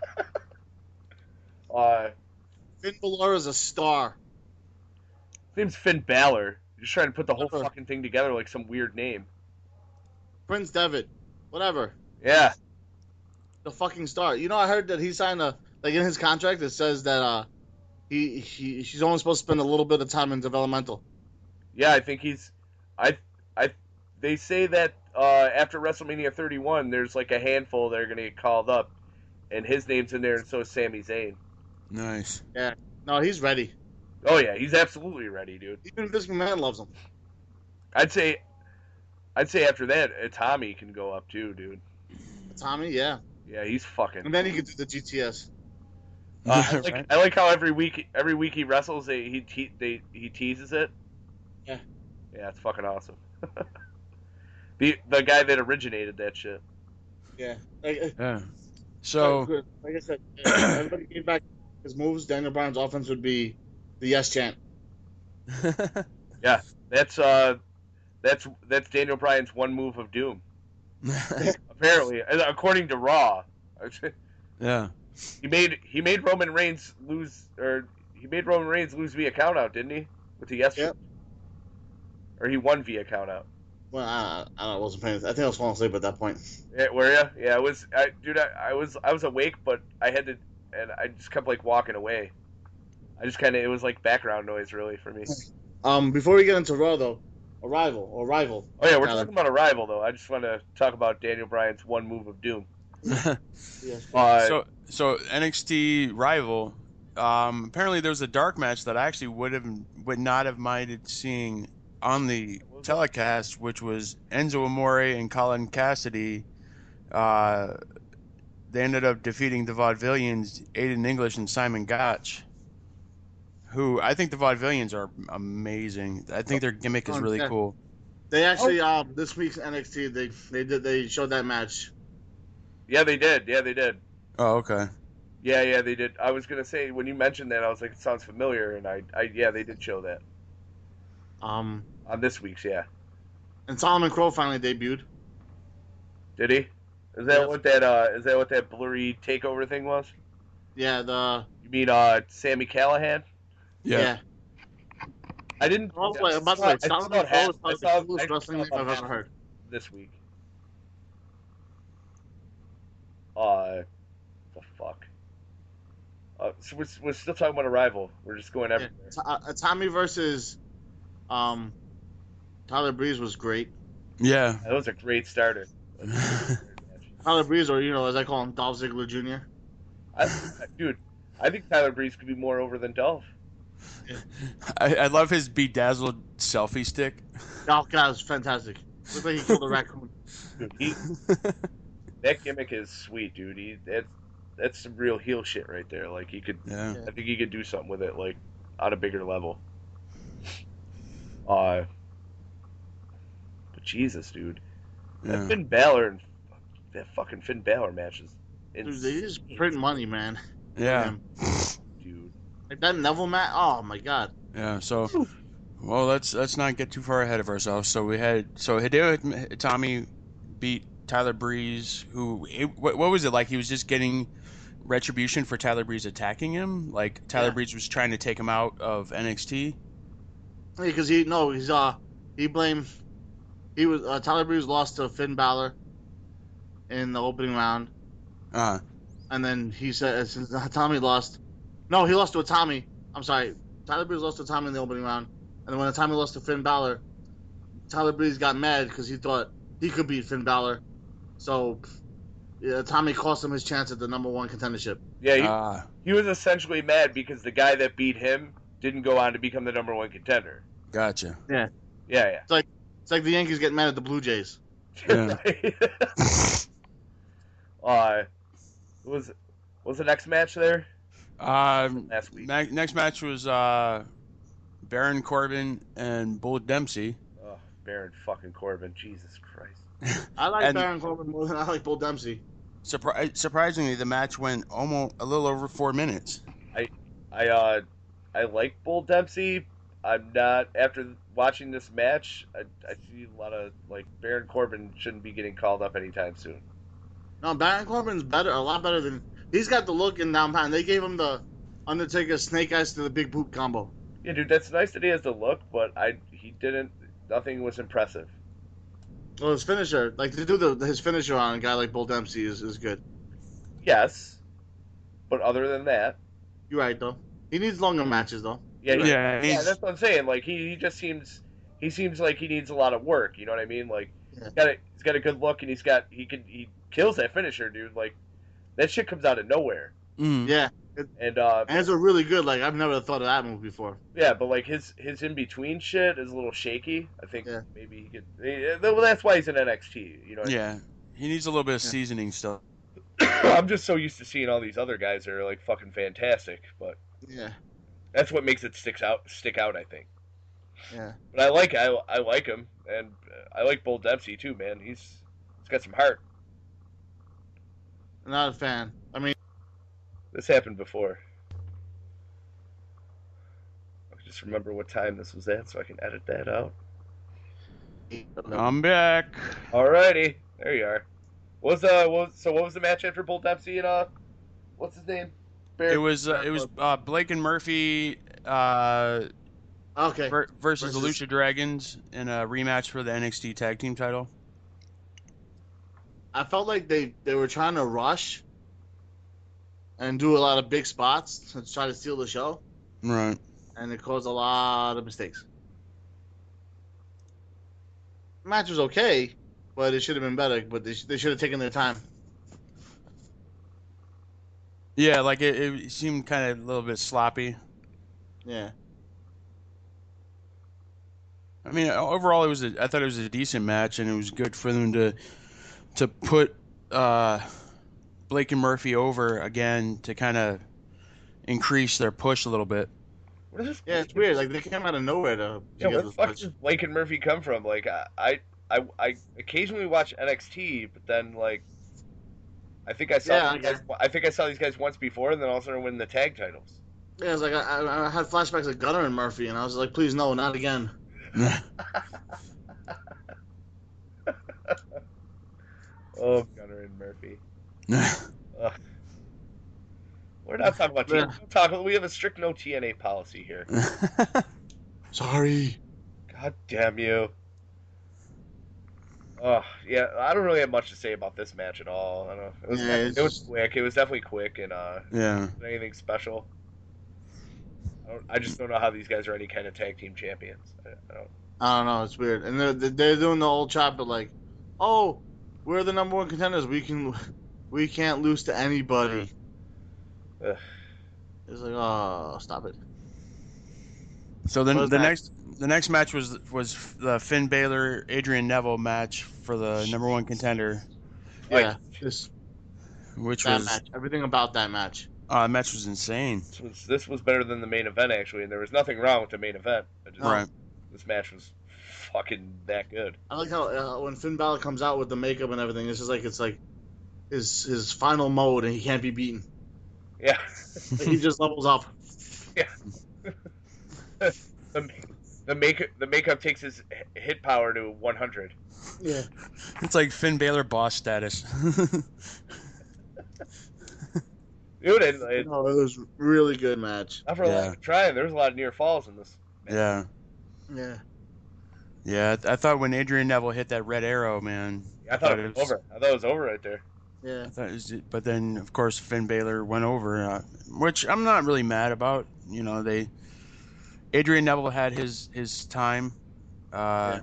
Uh, Finn Balor is a star. his name's Finn Balor. You're just trying to put the whole Whatever. fucking thing together like some weird name. Prince Devitt. Whatever. Yeah. The fucking star. You know, I heard that he signed a, like in his contract, it says that uh, he, he she's only supposed to spend a little bit of time in developmental. Yeah, I think he's. I. I. They say that uh, after WrestleMania thirty-one, there's like a handful that are gonna get called up, and his name's in there, and so is Sami Zayn. Nice. No, he's ready. Oh yeah, he's absolutely ready, dude. Even Vince McMahon loves him. I'd say. I'd say after that, uh, Tommy can go up too, dude. Tommy, yeah. Yeah, he's fucking. And then he could do the G T S. Uh, I, like, Right? I like how every week, every week he wrestles, they, he te- they he teases it. Yeah. Yeah, it's fucking awesome. the the guy that originated that shit. Yeah. Like, Yeah. So, like I said, if everybody gave back his moves, Daniel Bryan's offense would be the yes chant. That's uh, that's that's Daniel Bryan's one move of doom. Apparently, according to Raw, yeah. he made he made Roman Reigns lose, or he made Roman Reigns lose via countout, didn't he? With the yes, Yep. or he won via countout. Well, I, I, don't know, I wasn't paying. I think I was falling asleep at that point. Yeah, were you? Yeah, I was. I, dude, I, I was I was awake, but I had to, and I just kept like walking away. I just kind of it was like background noise, really, for me. Um, before we get into Raw, though, Arrival or Rival. Oh yeah, we're Tyler. talking about Arrival though. I just want to talk about Daniel Bryan's one move of doom. Yes. Uh, so, so N X T Rival. Um, apparently, there was a dark match that I actually would have would not have minded seeing on the telecast, which was Enzo Amore and Colin Cassidy. Uh, they ended up defeating the Vaudevillians, Aiden English and Simon Gotch, who I think the Vaudevillians are amazing. I think their gimmick is really Yeah. cool. They actually, um, this week's N X T, they they did they showed that match. yeah, they did. Yeah, they did. Oh, okay. Yeah, yeah, they did. I was gonna say when you mentioned that, I was like, it sounds familiar, and I, I yeah, they did show that Um, on this week's. Yeah, and Solomon Crow finally debuted. did he? Is that Yeah. what that uh? Is that what that blurry takeover thing was? Yeah, the You mean uh, Sammy Callahan? Yeah. yeah. I didn't. Oh, I wait, by the saw- way, I saw Solomon it Crow half- is probably I saw- the coolest I wrestling saw name about I've half ever heard. this week. Uh, the fuck. Uh, so we're, we're still talking about a rival. We're just going Yeah. everywhere. T- uh, Tommy versus um Tyler Breeze was great. Yeah. That was a great starter. Tyler Breeze, or you know, as I call him, Dolph Ziggler Junior I, dude, I think Tyler Breeze could be more over than Dolph. I, I love his bedazzled selfie stick. Oh god, it was fantastic. Looked like he killed a raccoon. Dude, he, that gimmick is sweet, dude. He that's that's some real heel shit right there. Like he could, Yeah. I think he could do something with it, like on a bigger level. Uh, but Jesus, dude, that Yeah. Finn Balor and that fucking Finn Balor match is Dude, they insane, just print money, man. Yeah. dude. Like that Neville match. Oh my god. Yeah. So, well, let's let's not get too far ahead of ourselves. So we had so Hideo Itami beat Tyler Breeze, who it, what, what was it like? He was just getting retribution for Tyler Breeze attacking him. Like Tyler Yeah. Breeze was trying to take him out of N X T. Because he no, he's uh he blamed he was uh, Tyler Breeze lost to Finn Balor in the opening round, Uh. and then he said since Tommy lost, no, he lost to a Tommy. I'm sorry, Tyler Breeze lost to Tommy in the opening round, and then when Tommy lost to Finn Balor, Tyler Breeze got mad because he thought he could beat Finn Balor, so yeah, Tommy cost him his chance at the number one contendership. Yeah, he, Uh, he was essentially mad because the guy that beat him didn't go on to become the number one contender. gotcha. Yeah, yeah. It's like the Yankees getting mad at the Blue Jays. Yeah. uh, what was what was the next match there? Um, Last week. ne- next match was uh, Baron Corbin and Bull Dempsey. Oh, Baron fucking Corbin. Jesus Christ. I like And- Baron Corbin more than I like Bull Dempsey. Surpri- surprisingly, the match went almost a little over four minutes. I uh, I like Bull Dempsey. I'm not after watching this match. I, I see a lot of like Baron Corbin shouldn't be getting called up anytime soon. No, Baron Corbin's better, a lot better than he's got the look in down pan. They gave him the Undertaker Snake Eyes to the Big Boot combo. Yeah, dude, that's nice that he has the look, but I he didn't. Nothing was impressive. Well, his finisher, like to do the his finisher on a guy like Bull Dempsey is, is good. Yes, but other than that, You're right though. He needs longer matches though. yeah, he, Yeah, yeah, he's- that's what I'm saying. Like he, he just seems he seems like he needs a lot of work. You know what I mean? Like Yeah. he's got a he's got a good look, and he's got he can he kills that finisher, dude. Like that shit comes out of nowhere. Mm. Yeah, And uh, and it's a really good. Like I've never thought of that move before. yeah, but like his his in between shit is a little shaky. I think Yeah. maybe he could. eh, Well, that's why he's in N X T. You know. What Yeah, he needs a little bit of Yeah. seasoning still. I mean? I'm just so used to seeing all these other guys that are like fucking fantastic, but Yeah, that's what makes it sticks out. Stick out, I think. yeah. But I like I, I like him, and uh, I like Bull Dempsey too, man. He's he's got some heart. I'm not a fan. I mean, This happened before. I just remember what time this was at, so I can edit that out. I'm back. Alrighty, there you are. What was uh, what was, so what was the match after Bull Dempsey and uh, what's his name? Baron- It was uh, it was uh, Blake and Murphy uh, okay. ver- versus the Versus- Lucha Dragons in a rematch for the N X T Tag Team title. I felt like they they were trying to rush and do a lot of big spots to try to steal the show, Right. and it caused a lot of mistakes. The match was okay, but it should have been better. But they, sh- they should have taken their time. Yeah, like it, it seemed kind of a little bit sloppy. Yeah. I mean, overall, it was a, I thought it was a decent match, and it was good for them to to put uh, Blake and Murphy over again to kind of increase their push a little bit. What is this? Yeah, it's weird. Like they came out of nowhere to. to Yeah, get where the this fuck push. does Blake and Murphy come from? Like, I, I, I, I occasionally watch N X T, but then like, I think I saw. Yeah, these I guys, I think I saw these guys once before, and then all of a sudden win the tag titles. Yeah, it's like I, I, I had flashbacks of Gunner and Murphy, and I was like, please no, not again. Oh, Gunner and Murphy. Ugh. We're not talking about T N A. Don't talk, we have a strict no T N A policy here. Sorry. God damn you. Oh, yeah, I don't really have much to say about this match at all. I don't know. It was, Yeah, it was just... quick. It was definitely quick, and uh, yeah. anything special. I, don't, I just don't know how these guys are any kind of tag team champions. I, I don't. I don't know. It's weird, and they're they're doing the old chop, but like, oh, we're the number one contenders. We can, we can't lose to anybody. Ugh. It's like, oh, stop it. So the What the was that? next the next match was was the Finn Balor Adrian Neville match for the number one contender, Yeah, this which that was match. Everything about that match. uh, the match was insane. This was, this was better than the main event, actually, and there was nothing wrong with the main event. I just, Right. This match was fucking that good. I like how uh, when Finn Balor comes out with the makeup and everything, it's just like it's like his his final mode, and he can't be beaten. Yeah. Like, he just levels up. Yeah. the, the makeup the makeup takes his hit power to one hundred. Yeah. It's like Finn Balor boss status. Dude, it, it, No, it was a really good match. not for a Yeah. lack of trying. There was a lot of near falls in this. Yeah. Yeah. Yeah, I I thought when Adrian Neville hit that red arrow, man. I thought it was over. I thought it was over right there. Yeah. I thought it was, but then, of course, Finn Balor went over, uh, which I'm not really mad about. You know, they Adrian Neville had his his time. Uh,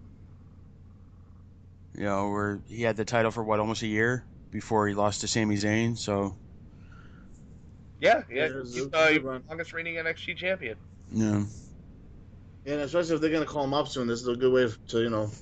You know, where he had the title for what, almost a year before he lost to Sami Zayn. So Yeah, yeah. Yeah, it was- He's it was uh, a good run. longest reigning N X T champion. yeah, And especially if they're gonna call him up soon, this is a good way to you know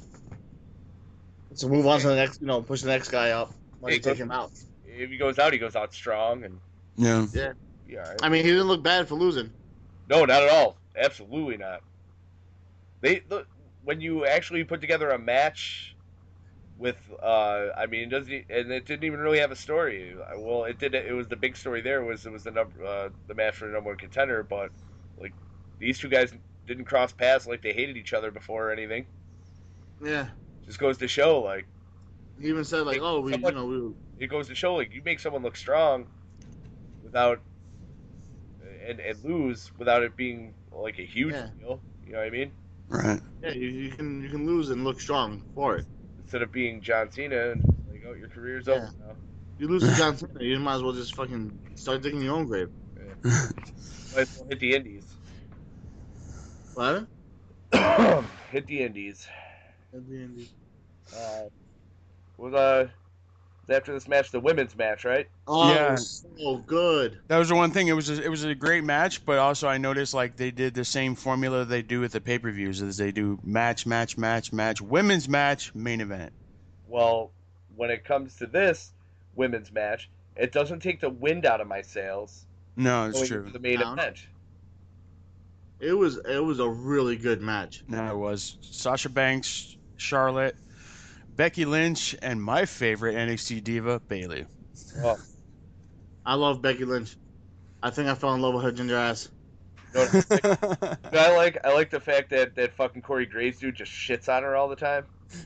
to move on to the next, you know, push the next guy up when Hey, you take go- him out. If he goes out, he goes out strong, and yeah, Yeah. yeah. I mean, he didn't look bad for losing. No, not at all. Absolutely not. They look when you actually put together a match with, uh, I mean, it doesn't e- and it didn't even really have a story. Uh, Well, it did. It was the big story. There was it was the number uh, the match for the number one contender, but like these two guys didn't cross paths like they hated each other before or anything. Yeah. Just goes to show, like He even said like, "Oh, we, you Someone- know, we." it goes to show, like you make someone look strong without and and lose without it being like a huge Yeah. deal. You know what I mean? right. Yeah, you, you can you can lose and look strong for it. Instead of being John Cena and like, oh, your career's Yeah. over now. You lose to John Cena, you might as well just fucking start digging your own grave. Might as well hit the indies. What? Hit the indies. At the end. Uh, was uh was after this match the women's match, right? Oh, Yeah. it was so good. That was the one thing. It was a, it was a great match, but also I noticed like they did the same formula they do with the pay per views, as they do match, match, match, match, women's match, main event. Well, when it comes to this women's match, it doesn't take the wind out of my sails. No, it's going true. into the main Down. event. It was it was a really good match. No, it was Sasha Banks, Charlotte, Becky Lynch, and my favorite N X T diva, Bayley. Oh, I love Becky Lynch. I think I fell in love with her ginger ass. you know, I like I like the fact that that fucking Corey Graves dude just shits on her all the time.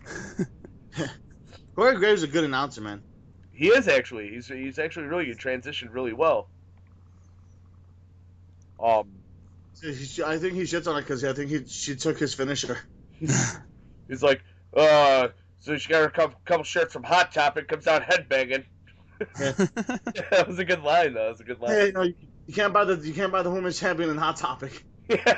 Corey Graves is a good announcer, man. He is actually. He's he's actually really good. Transitioned really well. Um, He- I think he shits on it because I think he she took his finisher. he's like, uh, so she got her couple, couple shirts from Hot Topic, comes out headbanging. That was a good line, though. That was a good line. Hey, no, you, you can't buy the you can't buy the women's champion in Hot Topic.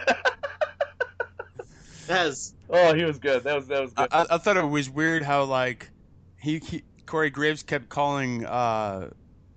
Yes. Oh, he was good. That was that was I, good. I, I thought it was weird how like he, he Corey Graves kept calling uh,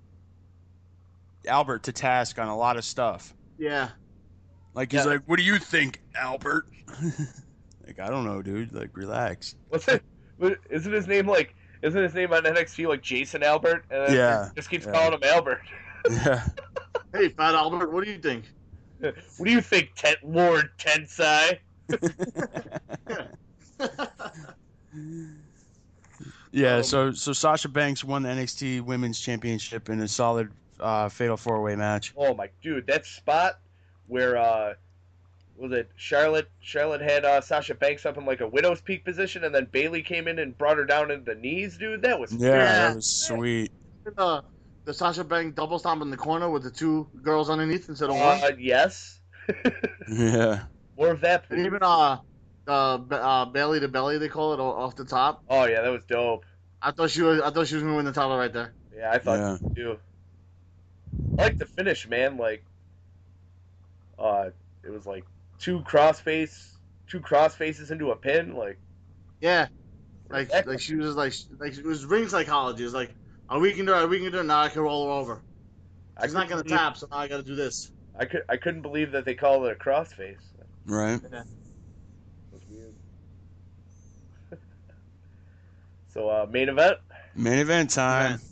Albert to task on a lot of stuff. Yeah. Like he's Yeah. like, "What do you think, Albert?" Like, I don't know, dude. Like, relax. What's it? what- Isn't his name like? Isn't his name on N X T like Jason Albert? And then Yeah, he just keeps yeah. calling him Albert. Yeah. Hey, Fat Albert, what do you think? What do you think, Ted Lord Tensai? Yeah, Um, so so Sasha Banks won the N X T Women's Championship in a solid uh, fatal four way match. Oh my dude, that spot where uh was it Charlotte Charlotte had uh, Sasha Banks up in like a widow's peak position, and then Bailey came in and brought her down into the knees, dude. That was Yeah, Yeah. that was sweet. the the Sasha Banks double stomp in the corner with the two girls underneath instead of one. uh yes. Yeah. More of that, And please. even uh, uh, Ba- uh, belly to belly, they call it o- off the top. Oh yeah, that was dope. I thought she was, I thought she was gonna win the title right there. Yeah, I thought Yeah. so too. I like the finish, man. Like, uh, it was like two crossface, two cross faces into a pin. Like, Yeah, like Heck. like she was like like it was ring psychology. It was like, I weakened her, I weakened her. Now I can roll her over. I She's not couldn't gonna believe- tap, so now I gotta do this. I could I couldn't believe that they called it a crossface. Right. It was weird. So uh, main event. Main event time.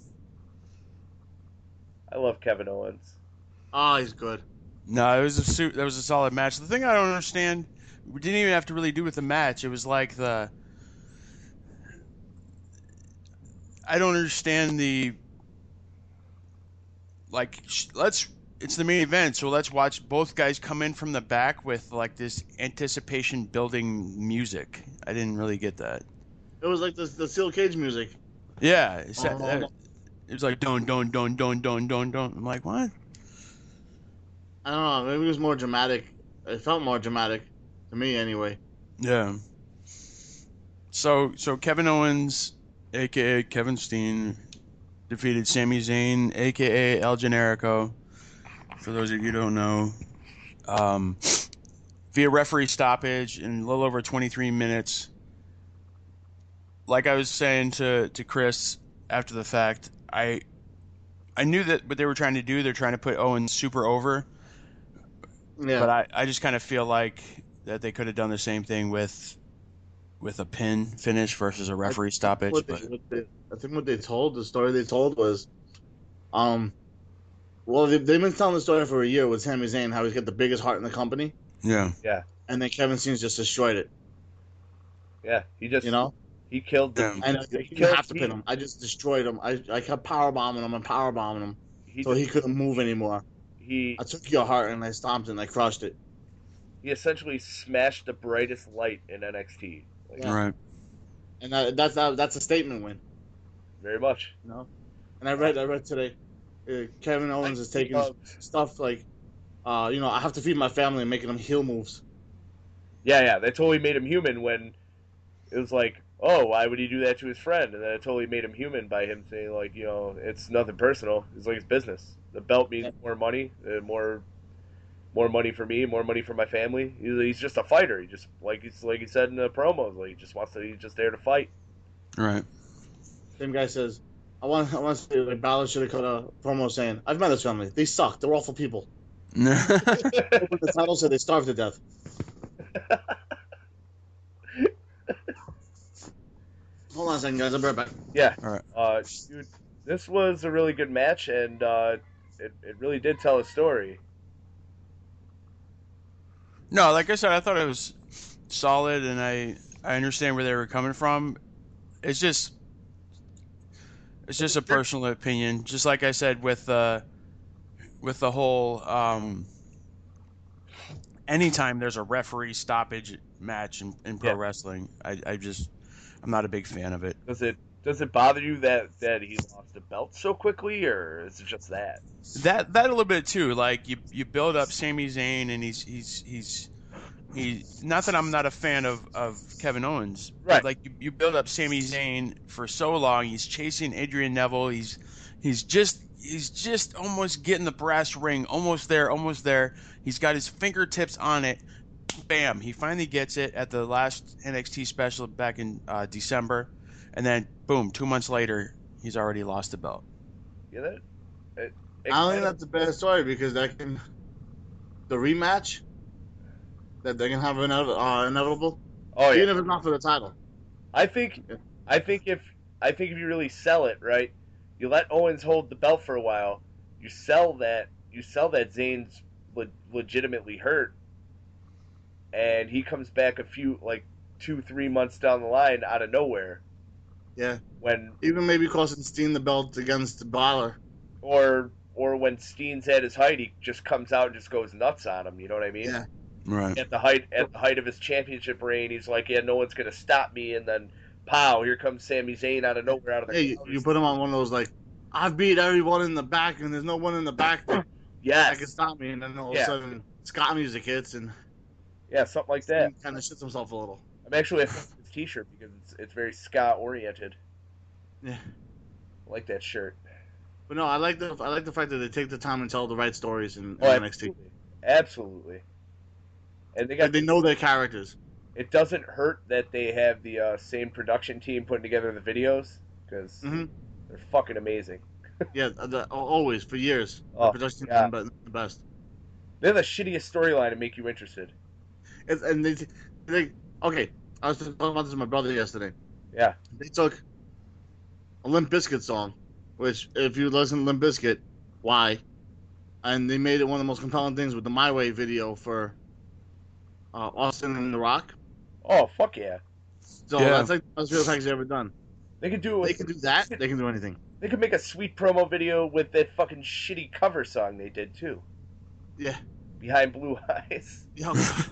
I love Kevin Owens. Oh, he's good. No, it was a suit. That was a solid match. The thing I don't understand, we didn't even have to really do with the match. It was like the. I don't understand the. Like, sh- let's. It's the main event, so let's watch both guys come in from the back with like this anticipation building music. I didn't really get that. It was like the the steel cage music. Yeah, it's that, Oh. that- it was like don't don't don't don't don't don't don't. I'm like, what? I don't know. Maybe it was more dramatic. It felt more dramatic to me, anyway. Yeah. So so Kevin Owens, aka Kevin Steen, defeated Sami Zayn, aka El Generico. For those of you who don't know, um, via referee stoppage in a little over twenty-three minutes. Like I was saying to, to Chris after the fact, I I knew that what they were trying to do. They're trying to put Owens super over, Yeah. but I, I just kind of feel like that they could have done the same thing with with a pin finish versus a referee stoppage. What they, But what they, I think what they told, the story they told was, um, well, they, they've been telling the story for a year with Sami Zayn, how he's got the biggest heart in the company, yeah, and then Kevin Steen's just destroyed it. Yeah, he just You know, he killed the. Yeah. and I he didn't killed have to pin him. I just destroyed him. I I kept power bombing him and power bombing him, He so just, he couldn't move anymore. he I took your heart and I stomped it and I crushed it. he essentially smashed the brightest light in N X T. Like, Yeah. right. And that, that's that, that's a statement win. very much. You know, and I read I read today, uh, Kevin Owens is taking Uh, stuff like, uh, you know, I have to feed my family and making them heel moves. yeah, yeah, that totally made him human when it was like, oh, why would he do that to his friend? And then it totally made him human by him saying, like, you know, it's nothing personal. It's like it's business. The belt means more money, uh, more, more money for me, more money for my family. He's, he's just a fighter. He just like he's like he said in the promos, like he just wants to. He's just there to fight. Right. Same guy says, I want I want to say like Balor should have cut a promo saying, I've met his family. They suck. They're awful people. yeah. Open the title said they starved to death. Hold on a second, guys. I'll be right back. Yeah. All right. Uh, dude, this was a really good match, and uh, it it really did tell a story. No, like I said, I thought it was solid, and I I understand where they were coming from. It's just it's just a personal opinion. Just like I said with uh with the whole um anytime there's a referee stoppage match in, in pro Yeah. wrestling, I I just I'm not a big fan of it. Does it does it bother you that that he lost the belt so quickly, or is it just that? That that a little bit too. Like you you build up Sami Zayn, and he's he's he's he. Not that I'm not a fan of, of Kevin Owens, Right. but like you, you build up Sami Zayn for so long. He's chasing Adrian Neville. He's he's just he's just almost getting the brass ring. Almost there. Almost there. He's got his fingertips on it. Bam! He finally gets it at the last N X T special back in uh, December, and then boom! Two months later, he's already lost the belt. Yeah, that. It, it I don't think kinda- that's a bad story because that can the rematch that they can have an uh, inevitable, oh even yeah. if it's not for the title. I think Yeah. I think if I think if you really sell it right, you let Owens hold the belt for a while. You sell that. You sell that Zayn's le- legitimately hurt, and he comes back a few like two three months down the line out of nowhere. Yeah. When Even maybe costing Steen the belt against Balor. or or when Steen's at his height, he just comes out and just goes nuts on him. You know what I mean? Yeah. Right. At the height at the height of his championship reign, he's like, yeah, no one's gonna stop me, and then pow, here comes Sami Zayn out of nowhere, out of the Hey, you, crowd. you put him on one of those like, I've beat everyone in the back, and there's no one in the back that, that Yes, can stop me. And then all Yeah. of a sudden, Scott music hits, and yeah, something like that. Steen kind of shits himself a little. I'm actually a fan of this T-shirt because it's it's very ska oriented. Yeah. I like that shirt. But no, I like the I like the fact that they take the time and tell the right stories in, in Oh, N X T. absolutely, absolutely. And they got Like they know their characters. it doesn't hurt that they have the uh, same production team putting together the videos because hmm they're fucking amazing. Yeah, the, always for years. Oh, the production yeah. team, but the best. They're the shittiest storyline to make you interested. It's, and they, they, okay, I was talking about this with my brother yesterday. Yeah. They took a Limp Bizkit song, which, if you listen to Limp Bizkit, why? And they made it one of the most compelling things with the My Way video for uh, Austin and The Rock. Oh, fuck yeah. So Yeah. that's like the most real things they've ever done. They could do it with, They can do that. They can do anything. they could make a sweet promo video with that fucking shitty cover song they did too. Yeah. Behind Blue Eyes. Yo.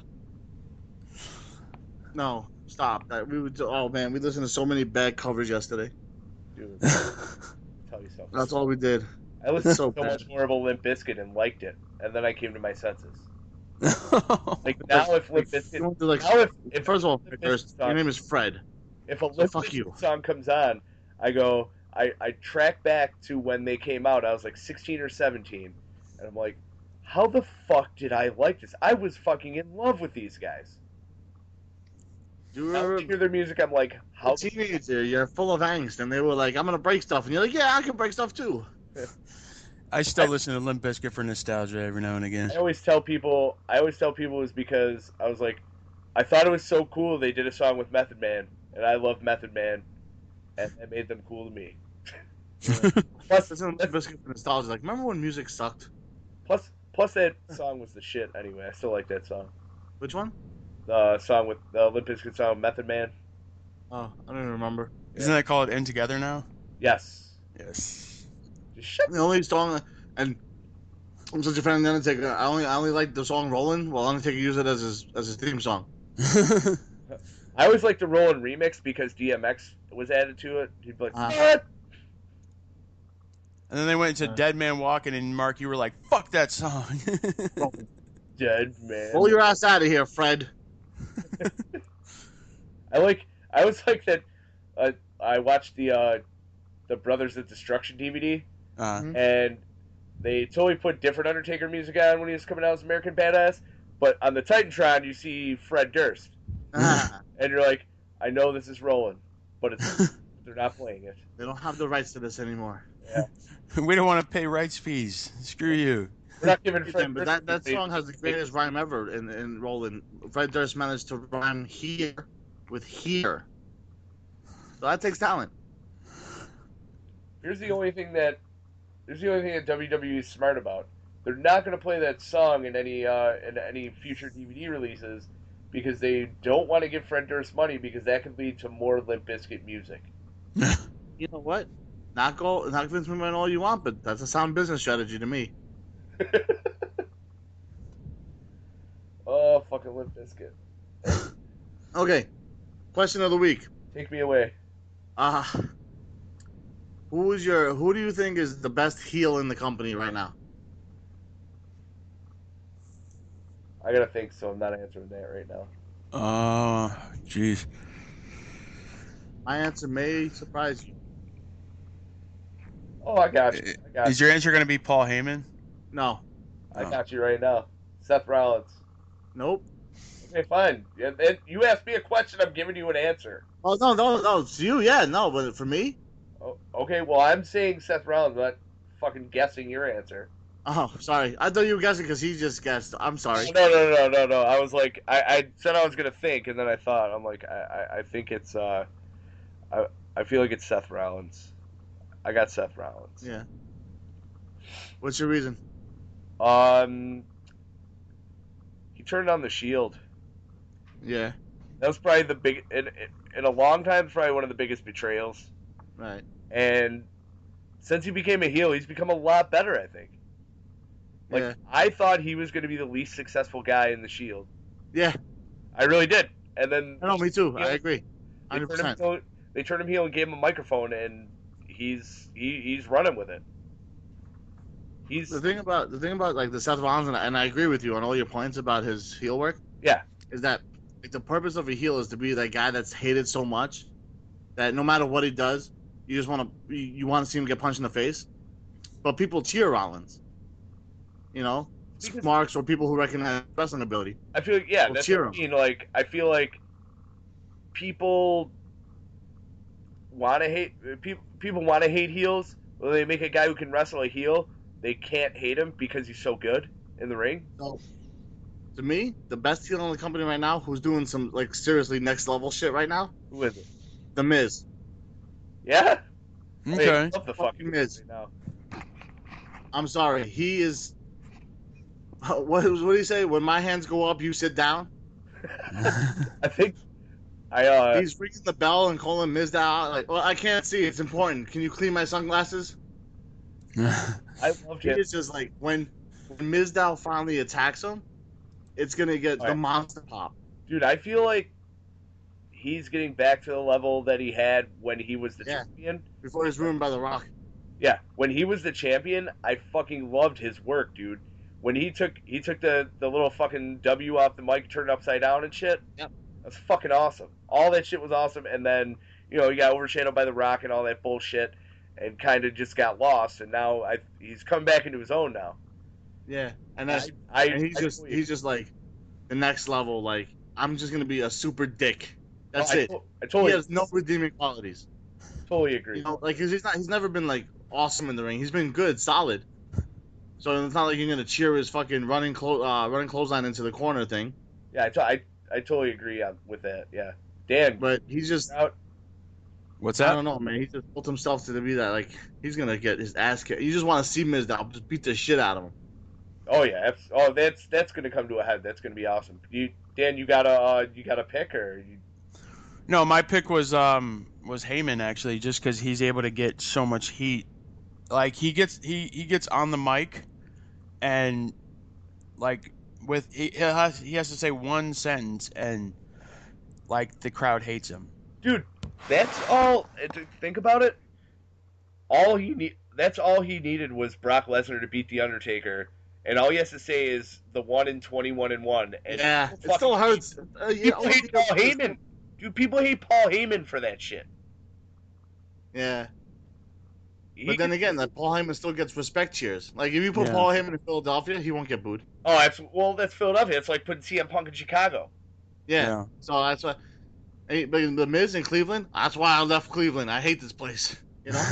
No, stop. That we would. Oh man, we listened to so many bad covers yesterday. Dude, tell you something. That's all we did. I listened so to so bad. much more of a Limp Bizkit and liked it, and then I came to my senses. Like now, if Limp You Bizkit, won't do, like, now if, if first of all, Limp Bizkit first, song- your name is Fred. if a Limp fuck Bizkit you. song comes on, I go, I, I track back to when they came out. I was like sixteen or seventeen, and I'm like, how the fuck did I like this? I was fucking in love with these guys. Do you Now remember? I hear their music, I'm like, how? A teenager, you're full of angst, and they were like, "I'm gonna break stuff," and you're like, "Yeah, I can break stuff too." I still listen to Limp Bizkit for nostalgia every now and again. I always tell people, I always tell people is because I was like, I thought it was so cool they did a song with Method Man, and I love Method Man, and that made them cool to me. Plus, Listen to Biscuit for nostalgia. Like, remember when music sucked? plus, plus that song was the shit. Anyway, I still like that song. Which one? The song with the Limp Bizkit song, Method Man. Oh, I don't even remember. Isn't that called In Together now? Yes. Yes. Just shut. The only song, and I'm such a fan of the Undertaker. I only, I only like the song "Rollin'." Well, Undertaker used it as his, as his theme song. I always like the Rollin' remix because D M X was added to it. He'd be like, Uh. what? And then they went into Uh. Dead Man Walking, and Mark, you were like, "Fuck that song." Dead man. Roll your ass out of here, Fred. I like. I always like that. Uh, I watched the uh, the Brothers of Destruction D V D, uh, and they totally put different Undertaker music on when he was coming out as American Badass. But on the Titantron, you see Fred Durst, Ah, and you're like, I know this is rolling, but it's they're not playing it. they don't have the rights to this anymore. we don't want to pay rights fees. Screw you. We're not giving Fred But Durst that, that the- song has the greatest rhyme ever in, in Rollin'. Fred Durst managed to rhyme here with here. So that takes talent. Here's the only thing that here's the only thing that W W E is smart about. They're not going to play that song in any uh, in any future D V D releases because they don't want to give Fred Durst money because that could lead to more Limp Bizkit music. You know what? Not go, not Vince McMahon all you want, but that's a sound business strategy to me. Oh, fucking Limp Bizkit. Okay, question of the week. Take me away. Uh who is your? Who do you think is the best heel in the company right now? I gotta think, so I'm not answering that right now. Oh, jeez. My answer may surprise you. Oh, I got you. I got Is you. your answer going to be Paul Heyman? No. I got you right now. Seth Rollins. Nope. Okay, fine. Yeah, and you asked me a question, I'm giving you an answer. Oh no, no, no. It's you. Yeah, no. But for me, Oh, okay, well, I'm saying Seth Rollins, I'm not fucking guessing your answer. oh, sorry. I thought you were guessing because he just guessed. I'm sorry. No, no, no, no, no. I was like, I, I said I was gonna think, and then I thought, I'm like, I, I, I think it's, uh, I, I feel like it's Seth Rollins. I got Seth Rollins. Yeah. What's your reason? Um, he turned on the Shield. Yeah. That was probably the big, in, in a long time, it's probably one of the biggest betrayals Right. And since he became a heel, he's become a lot better, I think. Like, Yeah. I thought he was going to be the least successful guy in the Shield. Yeah. I really did. And then No, me too. I heel- agree. they Hundred turned him percent. heel, they turned him heel and gave him a microphone, and he's he, he's running with it. He's The thing about the thing about like the Seth Rollins, and I, and I agree with you on all your points about his heel work, yeah, is that like, the purpose of a heel is to be that guy that's hated so much that no matter what he does, you just want to you, you want to see him get punched in the face. But people cheer Rollins. You know, Because- marks or people who recognize wrestling ability. I feel like, yeah, Well, that's cheer what I mean. Like, I feel like people want to hate people. People want to hate heels. When they make a guy who can wrestle a heel, they can't hate him because he's so good in the ring. So, to me, the best heel in the company right now, who's doing some like seriously next level shit right now, Who is it? The Miz. Yeah. I mean, I Okay. love the fucking Miz. right now. I'm sorry, he is. What what do you say? When my hands go up, you sit down. I think I uh He's ringing the bell and calling Miz out. Like, well, I can't see. It's important. Can you clean my sunglasses? I loved He him. is just like when when Mizdow finally attacks him, it's gonna get the Right. monster pop. Dude, I feel like he's getting back to the level that he had when he was the Yeah. champion. Before he's ruined by The Rock. Yeah, when he was the champion, I fucking loved his work, dude. When he took he took the, the little fucking W off the mic, turned it upside down and shit. Yep. That's fucking awesome. All that shit was awesome, and then you know he got overshadowed by The Rock and all that bullshit, and kind of just got lost. And now I he's come back into his own now. Yeah, and that's I, I and he's I just totally- he's just like the next level. Like I'm just gonna be a super dick. That's I, it. to- I He totally has no redeeming qualities. totally agree. You know, like 'cause he's not he's never been like awesome in the ring. He's been good, solid. So it's not like you're gonna cheer his fucking running clo- uh, running clothesline into the corner thing. Yeah, I, to- I, I totally agree on, with that. Yeah, Dan, But he's just out. What's I that? don't know, man. He just built himself to be that. Like he's gonna get his ass kicked. You just want to see Miz now, just beat the shit out of him. Oh yeah, that's, oh that's that's gonna come to a head. That's gonna be awesome. You Dan, you got a uh, you got a pick or you, No, my pick was um was Heyman actually, just because he's able to get so much heat. Like he gets he he gets on the mic, and like with he he has, he has to say one sentence, and like the crowd hates him. dude? That's all. to Think about it. All he need. That's all he needed was Brock Lesnar to beat the Undertaker, and all he has to say is the one in twenty-one and one. And Yeah, people it still fucking hurts. Uh, hate- yeah, People all hate he Paul does is- Heyman. Dude, people hate Paul Heyman for that shit. Yeah, He but then can- again, that Paul Heyman still gets respect cheers. Like if you put Yeah. Paul Heyman in Philadelphia, he won't get booed. oh, that's well, that's Philadelphia. It's like putting C M Punk in Chicago. Yeah, so that's why. Hey, but the Miz in Cleveland, that's why I left Cleveland. I hate this place. You know,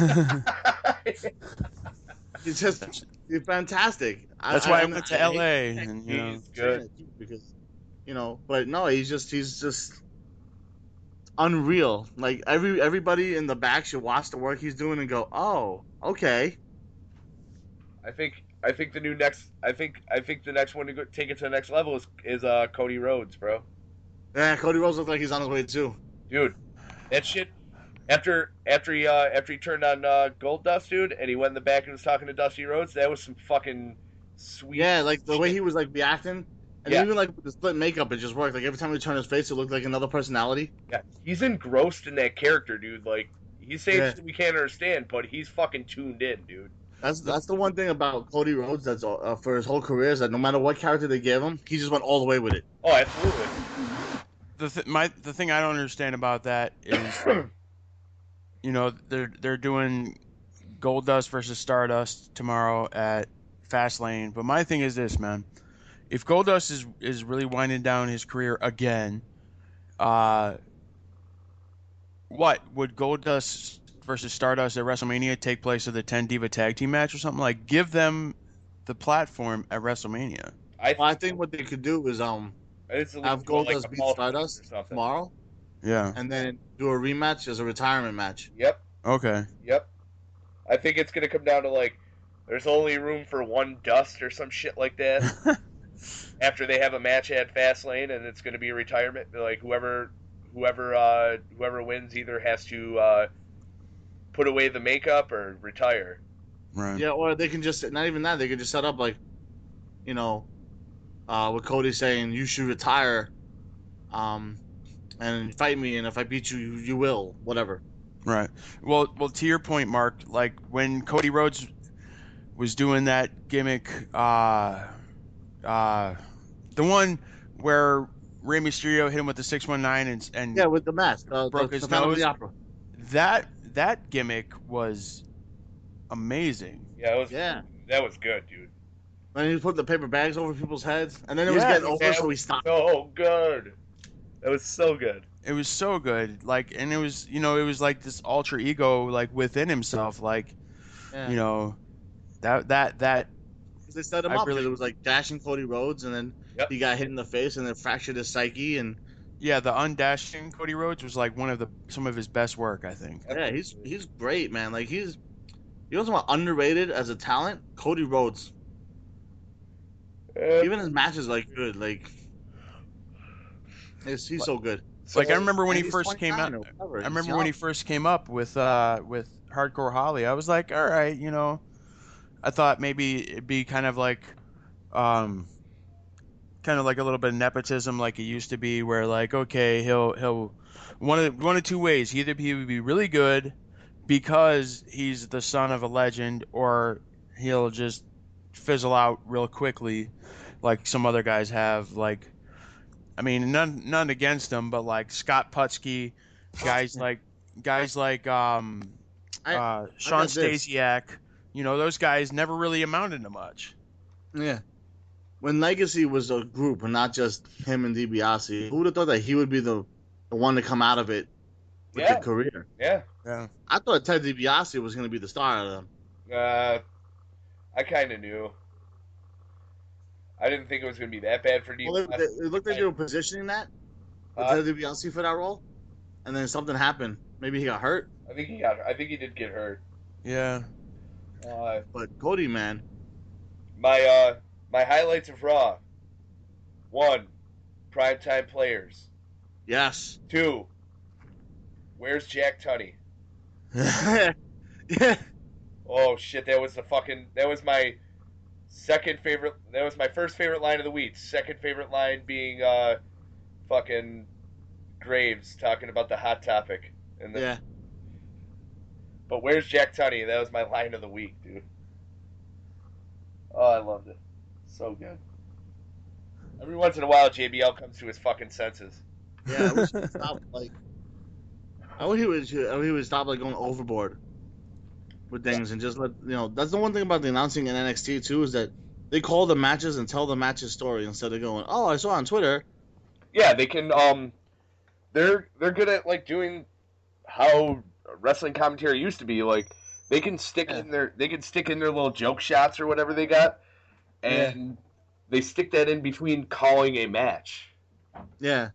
it's just it's fantastic. That's why I, I'm- went to I L hate A. And, you know, He's good. it too, because you know, but no, he's just he's just unreal. Like every everybody in the back should watch the work he's doing and go, oh, okay. I think I think the new next I think I think the next one to go, take it to the next level is is uh, Cody Rhodes, bro. Yeah, Cody Rhodes looks like he's on his way too. Dude, that shit. After after he uh, after he turned on uh, Goldust, dude, and he went in the back and was talking to Dusty Rhodes, that was some fucking sweet. Yeah, like the way shit. he was like reacting, and Yeah. even like with the split makeup, it just worked. Like every time he turned his face, it looked like another personality. Yeah, he's engrossed in that character, dude. Like he's saying Yeah. shit we can't understand, but he's fucking tuned in, dude. That's that's the one thing about Cody Rhodes that's uh, for his whole career is that no matter what character they give him, he just went all the way with it. Oh, absolutely. the th- my the thing I don't understand about that is, you know, they're they're doing Goldust versus Stardust tomorrow at Fastlane. But my thing is this, man: if Goldust is is really winding down his career again, uh, what would Goldust versus Stardust at WrestleMania take place of the ten Diva Tag Team match or something? Like, give them the platform at WrestleMania. I, Well, I think what they could do is um it's have like Goldust a beat Paul Stardust or something. tomorrow, Yeah. and then do a rematch as a retirement match. Yep. Okay. Yep. I think it's gonna come down to like, there's only room for one Dust or some shit like that. After they have a match at Fastlane, and it's gonna be a retirement. Like whoever, whoever, uh, whoever wins either has to uh, put away the makeup or retire. Right. Yeah, or they can just not even that. They could just set up like, you know, uh, with Cody saying you should retire, um, and fight me, and if I beat you, you, you will, whatever. Right. Well, well, to your point, Mark, like when Cody Rhodes was doing that gimmick, uh, uh, the one where Rey Mysterio hit him with the six one nine and and Yeah, with the mask, uh, broke the, his the Phantom of nose. the Opera. that that gimmick was amazing. Yeah, it was, Yeah. that was good, dude. And he put the paper bags over people's heads, and then it was Yeah, getting over, that so he was stopped. So good. That was so good. It was so good. Like, and it was, you know, it was like this alter ego, like within himself, like, Yeah. you know, that that that. They set him I up because really- it was like dashing Cody Rhodes, and then Yep. he got hit in the face, and then fractured his psyche, and Yeah, the undashing Cody Rhodes was like one of the some of his best work, I think. yeah, he's he's great, man. Like he's, you know, what's underrated as a talent? Cody Rhodes. Uh, Even his matches like good, like he's, he's so good. Like I remember when And he he's first came out. twenty-nine or whatever, I he's remember when he young. first came up with uh with Hardcore Holly. I was like, all right, you know, I thought maybe it'd be kind of like, um, kind of like a little bit of nepotism, like it used to be, where like, okay, he'll he'll one of one of two ways. Either he would be really good because he's the son of a legend, or he'll just fizzle out real quickly, like some other guys have. Like, I mean, none none against him, but like Scott Putski, guys like guys like um, I- uh, Sean got this. Stasiak, you know, those guys never really amounted to much. Yeah. When Legacy was a group and not just him and DiBiase, who would have thought that he would be the, the one to come out of it with Yeah. a career? yeah. Yeah. I thought Ted DiBiase was going to be the star out of them. Uh, I kind of knew. I didn't think it was going to be that bad for Well, it, DiBiase. it looked like they were positioning that with Uh, Ted DiBiase for that role, and then something happened. Maybe he got hurt, I think he got. I think he did get hurt. Yeah. Uh, but Cody, man, my uh, my highlights of Raw. One, primetime players. yes. Two, where's Jack Tunney? yeah. Oh shit, that was the fucking. That was my second favorite. That was my first favorite line of the week. Second favorite line being uh, fucking Graves talking about the hot topic. And the, Yeah. But where's Jack Tunney? That was my line of the week, dude. Oh, I loved it. So good. Every once in a while, J B L comes to his fucking senses. Yeah, I wish he would stop, like, I wish he would, I wish he would stop, like, going overboard with things and just let, you know, that's the one thing about the announcing in N X T, too, is that they call the matches and tell the matches story instead of going, oh, I saw on Twitter. Yeah, they can. Um, they're they're good at like doing how wrestling commentary used to be. Like they can stick Yeah. in their they can stick in their little joke shots or whatever they got, and they stick that in between calling a match. Yeah.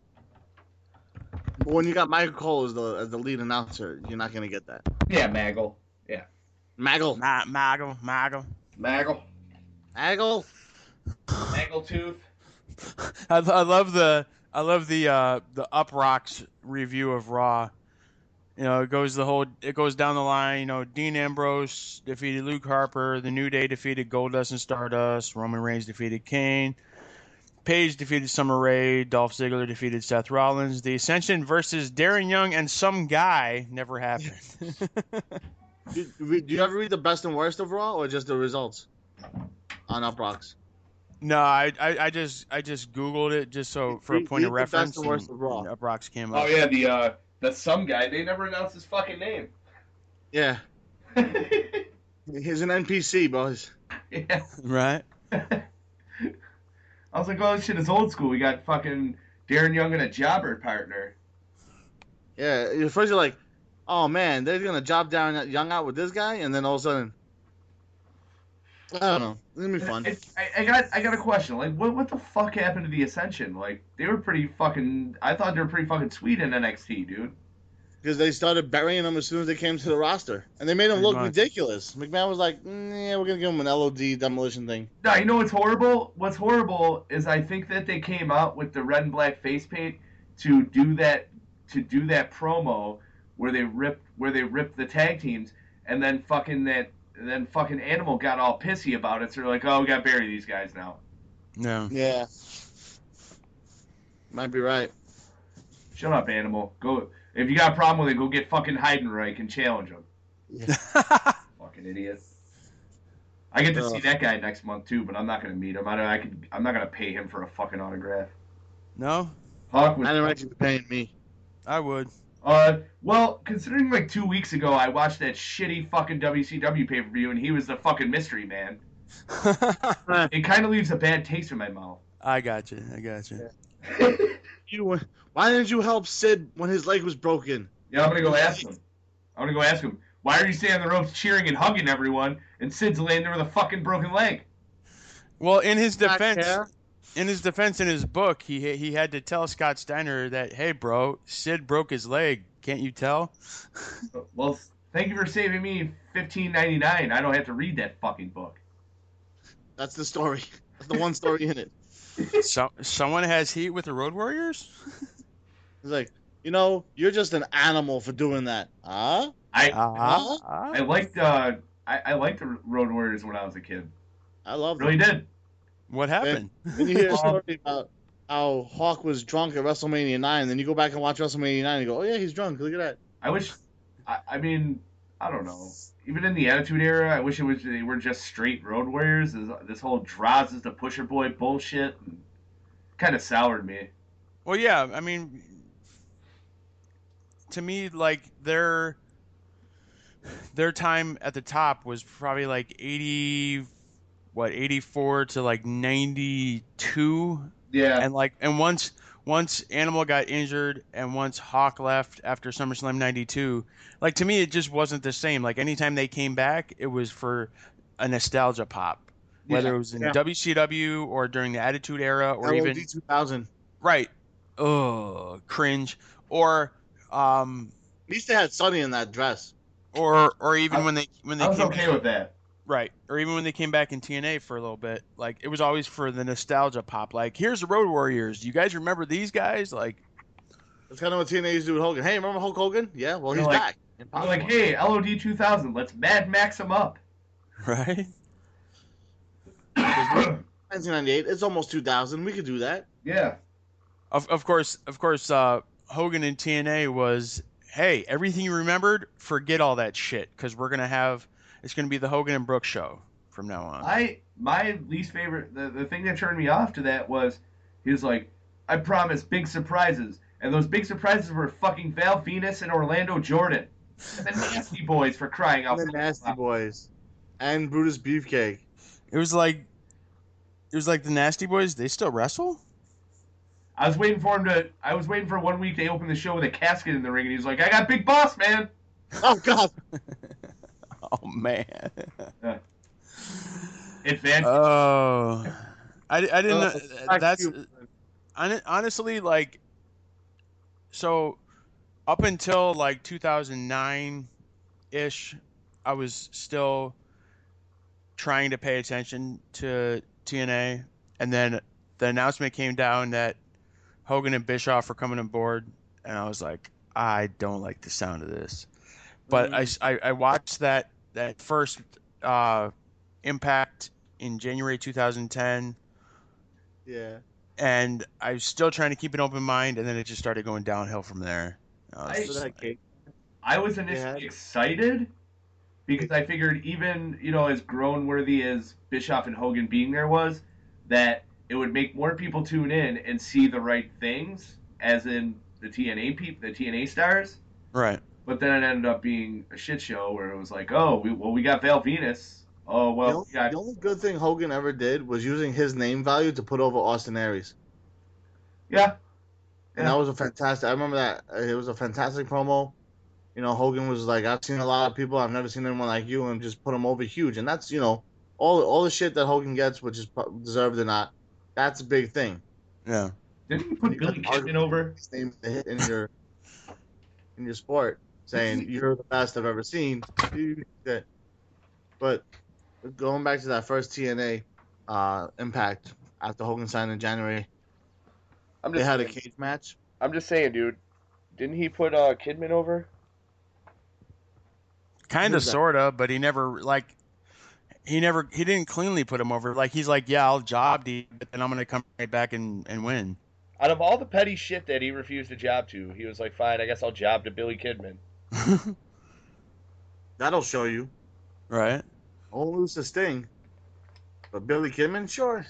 But when you got Michael Cole as the as the lead announcer, you're not going to get that. Yeah, Maggle. Maggle. Ma- Maggle, Maggle. Maggle. Maggle. Angle tooth. I, I love the I love the uh, the Up Rocks review of Raw. You know, it goes the whole it goes down the line. You know, Dean Ambrose defeated Luke Harper. The New Day defeated Goldust and Stardust. Roman Reigns defeated Kane. Paige defeated Summer Rae. Dolph Ziggler defeated Seth Rollins. The Ascension versus Darren Young and some guy never happened. Do, do you ever read the best and worst of Raw or just the results on Up Rocks? No, I, I I just I just Googled it just so for a Read- point of read the best reference. and worst and- of Raw. and Up Rocks came up. Oh yeah, the uh, the some guy. They never announced his fucking name. Yeah. He's an N P C, boys. Yeah. Right. I was like, oh, this shit is old school. We got fucking Darren Young and a jobber partner. Yeah. At first you're like, oh man, they're gonna job down Young out with this guy, and then all of a sudden, I don't know. It's gonna be fun. I, I, I got I got a question. Like, what what the fuck happened to the Ascension? Like, they were pretty fucking. I thought they were pretty fucking sweet in N X T, dude. Because they started burying them as soon as they came to the roster, and they made them Pretty look much. ridiculous. McMahon was like, mm, "Yeah, we're gonna give them an L O D demolition thing." No, you know what's horrible? What's horrible is I think that they came out with the red and black face paint to do that to do that promo where they ripped where they ripped the tag teams, and then fucking that and then fucking Animal got all pissy about it. So they're like, oh, we gotta bury these guys now. No. Yeah. Might be right. Shut up, Animal. Go if you got a problem with it, go get fucking Heidenreich and challenge him. Yeah. Fucking idiot. I get to Uh. see that guy next month too, but I'm not gonna meet him. I don't. I could. I'm not gonna pay him for a fucking autograph. No, Hawk was. I didn't actually be paying me. I would. Uh, well, considering like two weeks ago I watched that shitty fucking W C W pay per view and he was the fucking mystery man, it kind of leaves a bad taste in my mouth. I got you. I got you. You, why didn't you help Sid when his leg was broken? Yeah, I'm gonna go ask him. I'm gonna go ask him. Why are you standing on the ropes cheering and hugging everyone, and Sid's laying there with a fucking broken leg? Well, in his Back defense, there. in his defense, in his book, he he had to tell Scott Steiner that, hey, bro, Sid broke his leg. Can't you tell? Well, thank you for saving me fifteen ninety-nine. I don't have to read that fucking book. That's the story. That's the one story in it. So, someone has heat with the Road Warriors? It's like, you know, you're just an animal for doing that. Huh? I Uh-huh. I liked uh I, I liked the Road Warriors when I was a kid. I love Really them. did. What happened? When you hear a story about how Hawk was drunk at WrestleMania nine, then you go back and watch WrestleMania nine and you go, oh yeah, he's drunk. Look at that. I wish. I, I mean, I don't know. Even in the Attitude Era, I wish it was they were just straight Road Warriors. This, this whole Droz is the Pusher Boy bullshit kind of soured me. Well, yeah, I mean, to me, like their their time at the top was probably like eighty, what, eighty-four to like ninety-two, Yeah. and like, and once once Animal got injured and once Hawk left after SummerSlam ninety-two, like to me, it just wasn't the same. Like anytime they came back, it was for a nostalgia pop. Whether Yeah. it was in Yeah. W C W or during the Attitude Era or L O even D two thousand. right, ugh, cringe, or um, At least they had Sonny in that dress. or or even I- when they when they I was came okay back, with that. right, or even when they came back in T N A for a little bit, like it was always for the nostalgia pop. Like, here's the Road Warriors. Do you guys remember these guys? Like, That's kind of what T N A used to do with Hogan. Hey, remember Hulk Hogan? Yeah, well, They're he's like- back. I'm like, hey, L O D two thousand, let's Mad Max him up. right? nineteen ninety-eight. It's almost two thousand. We could do that. Yeah. Of of course, of course, uh, Hogan in T N A was, hey, everything you remembered, forget all that shit, because we're gonna have it's gonna be the Hogan and Brooks show from now on. I my least favorite the, the thing that turned me off to that was he was like, I promise big surprises. And those big surprises were fucking Val Venus and Orlando Jordan. And the Nasty Boys, for crying out And the loud. Nasty Boys. And Brutus Beefcake. It was like, it was like the Nasty Boys. They still wrestle? I was waiting for him to I was waiting for one week they opened the show with a casket in the ring and he was like, I got Big Boss, man. Oh, God. Oh man. Advanced Oh, I, I didn't. Uh, know back that's to you. hon- honestly like. So, up until like two thousand nine, ish, I was still trying to pay attention to T N A, and then the announcement came down that Hogan and Bischoff were coming on board, and I was like, I don't like the sound of this. But I, I, I watched that that first uh, Impact in January two thousand ten, Yeah. and I was still trying to keep an open mind, and then it just started going downhill from there. I was I- just So that like, cake. I was initially Yeah. excited because I figured even, you know, as grown worthy as Bischoff and Hogan being there was, that it would make more people tune in and see the right things, as in the T N A peop the T N A stars. right. But then it ended up being a shit show where it was like, oh, we, well, we got Val Venus. Oh, The well, only, we got, the only good thing Hogan ever did was using his name value to put over Austin Aries. yeah. And that was a fantastic. I remember that. uh, It was a fantastic promo. You know, Hogan was like, I've seen a lot of people. I've never seen anyone like you, and just put him over huge. And that's, you know, all all the shit that Hogan gets, which is pro- deserved or not. That's a big thing. Yeah. Didn't you put Billy Kidman over? His name to hit in your in your sport, saying you're the best I've ever seen. But going back to that first T N A uh, Impact after Hogan signed in January, I'm they just had a saying, cage match. I'm just saying, dude. Didn't he put uh, Kidman over? Kind of, sort of, but he never like he never he didn't cleanly put him over. Like he's like, yeah, I'll job you, but then I'm gonna come right back and, and win. Out of all the petty shit that he refused to job to, he was like, fine, I guess I'll job to Billy Kidman. That'll show you. Right. Won't lose the Sting. But Billy Kidman, sure.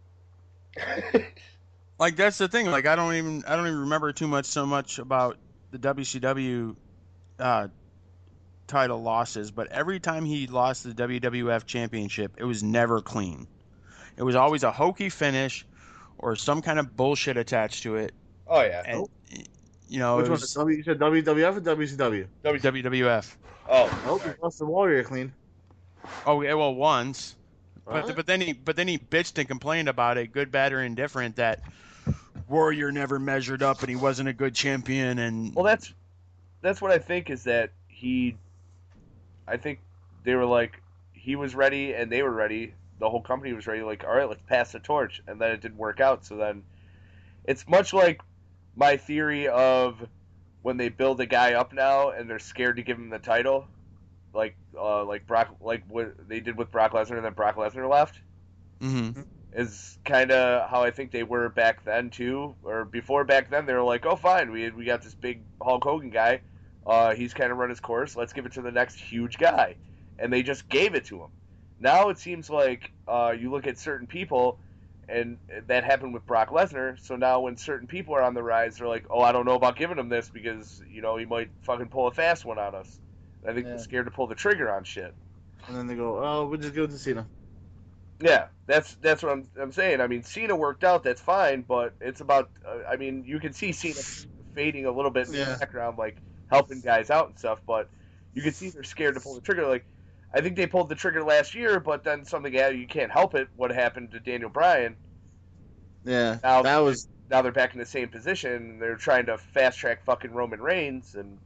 Like that's the thing. Like I don't even I don't even remember too much so much about the W C W uh, title losses, but every time he lost the W W F Championship, it was never clean. It was always a hokey finish or some kind of bullshit attached to it. Oh yeah. And, Nope. You know, Which it one? was W, you said W W F or W C W? W W F. Oh. Nope, he lost the Warrior clean. Oh yeah, well once. But What? but then he but then he bitched and complained about it, good, bad, or indifferent, that Warrior never measured up and he wasn't a good champion. And Well, that's that's what I think is that he. I think they were like he was ready and they were ready. The whole company was ready. Like, all right, let's pass the torch, and then it didn't work out. So then, it's much like my theory of when they build a guy up now and they're scared to give him the title, like uh, like Brock, like what they did with Brock Lesnar, and then Brock Lesnar left. Mm-hmm. Is kind of how I think they were back then too, or before back then. They were like, "Oh, fine, we we got this big Hulk Hogan guy. Uh, he's kind of run his course. Let's give it to the next huge guy," and they just gave it to him. Now it seems like uh, you look at certain people, and that happened with Brock Lesnar. So now when certain people are on the rise, they're like, "Oh, I don't know about giving him this because you know he might fucking pull a fast one on us." And I think Yeah. they're scared to pull the trigger on shit. And then they go, oh, we'll just give it to Cena. Yeah, that's that's what I'm I'm saying. I mean, Cena worked out, that's fine, but it's about. Uh, I mean, you can see Cena fading a little bit in Yeah. the background, like helping guys out and stuff. But you can see they're scared to pull the trigger. Like, I think they pulled the trigger last year, but then something happened. You can't help it. What happened to Daniel Bryan? Yeah, Now that was now they're back in the same position. They're trying to fast track fucking Roman Reigns, and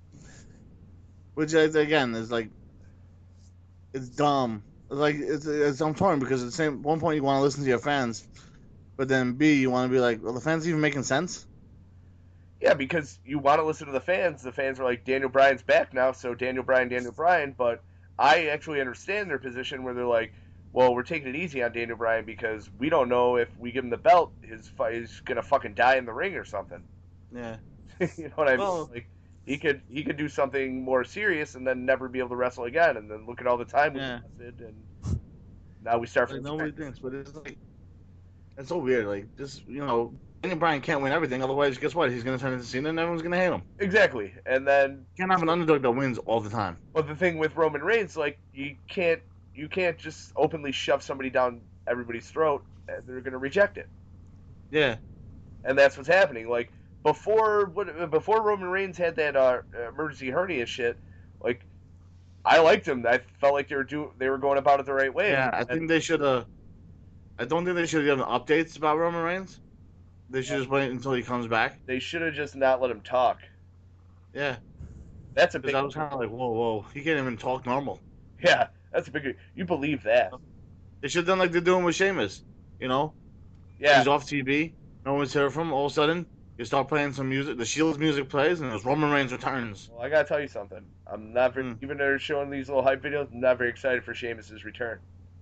which is, again is like it's dumb. It's like it's, it's I'm torn because at the same one point you want to listen to your fans, but then B you want to be like, well, the fans even making sense? yeah, because you want to listen to the fans. The fans are like, Daniel Bryan's back now, so Daniel Bryan, Daniel Bryan. But I actually understand their position where they're like, well, we're taking it easy on Daniel Bryan because we don't know if we give him the belt, his fight is gonna fucking die in the ring or something. Yeah. You know what I mean? Well- Like he could he could do something more serious and then never be able to wrestle again, and then look at all the time we Yeah. invested, and now we start Like from nobody scratch. thinks, but it's like it's so weird. Like just you know, Daniel Bryan can't win everything. Otherwise, guess what? He's gonna turn into Cena, and everyone's gonna hate him. Exactly, and then You can't have an underdog that wins all the time. but the thing with Roman Reigns, like you can't you can't just openly shove somebody down everybody's throat, and they're gonna reject it. Yeah. And that's what's happening. Like before, what before Roman Reigns had that uh, emergency hernia shit, like I liked him. I felt like they were do they were going about it the right way. Yeah, I And think they should have. I don't think they should have given updates about Roman Reigns. They should just wait until he comes back. they should have just not let him talk. Yeah, That's a because big. I was kind of like, whoa, whoa, he can't even talk normal. Yeah, that's a big. You believe that? They should have done like they're doing with Sheamus. You know, Yeah. he's off T V, no one's heard from him. All of a sudden, you start playing some music. The Shields music plays, and it's Roman Reigns returns. Well, I gotta tell you something. I'm not very, Hmm. even though they're showing these little hype videos. I'm not very excited for Sheamus's return.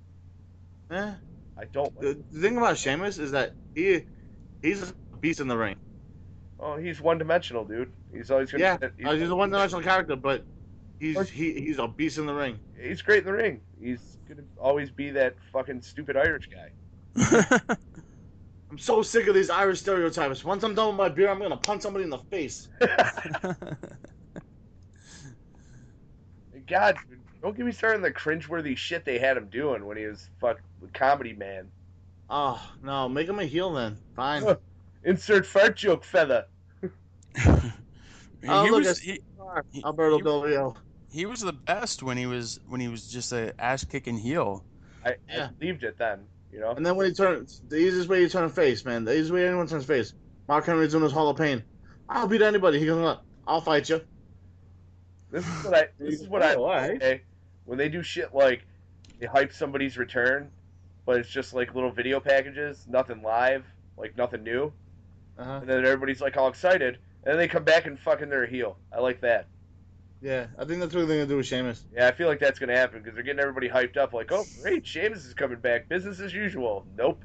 Eh. I don't. The, the thing about Sheamus is that he he's a beast in the ring. Oh, he's one dimensional, dude. He's always gonna. Yeah, he's, uh, he's a one-dimensional character, but he's he, he's a beast in the ring. he's great in the ring. He's gonna always be that fucking stupid Irish guy. I'm so sick of these Irish stereotypes. Once I'm done with my beer, I'm gonna punch somebody in the face. God, dude, don't get me started on the cringeworthy shit they had him doing when he was fuck comedy man. Oh no, make him a heel then. Fine. Huh. Insert fart joke, feather. Oh, he look, was it's- he, he- Alberto he- Del Rio. he was the best when he was when he was just a ass kicking heel. I, Yeah. I believed it then, you know. And then when he turns, the easiest way you turn a face, man. The easiest way anyone turns face. Mark Henry's doing his Hall of Pain. I'll beat anybody. He goes, "Look, I'll fight you." This is what I. This is what I. Oh, all right. Okay, when they do shit like they hype somebody's return, but it's just like little video packages, nothing live, like nothing new, Uh-huh. and then everybody's like all excited, and then they come back and fucking they're a heel. I like that. Yeah, I think that's what they're gonna do with Sheamus. Yeah, I feel like that's gonna happen because they're getting everybody hyped up. Like, oh, great, Sheamus is coming back. Business as usual. Nope.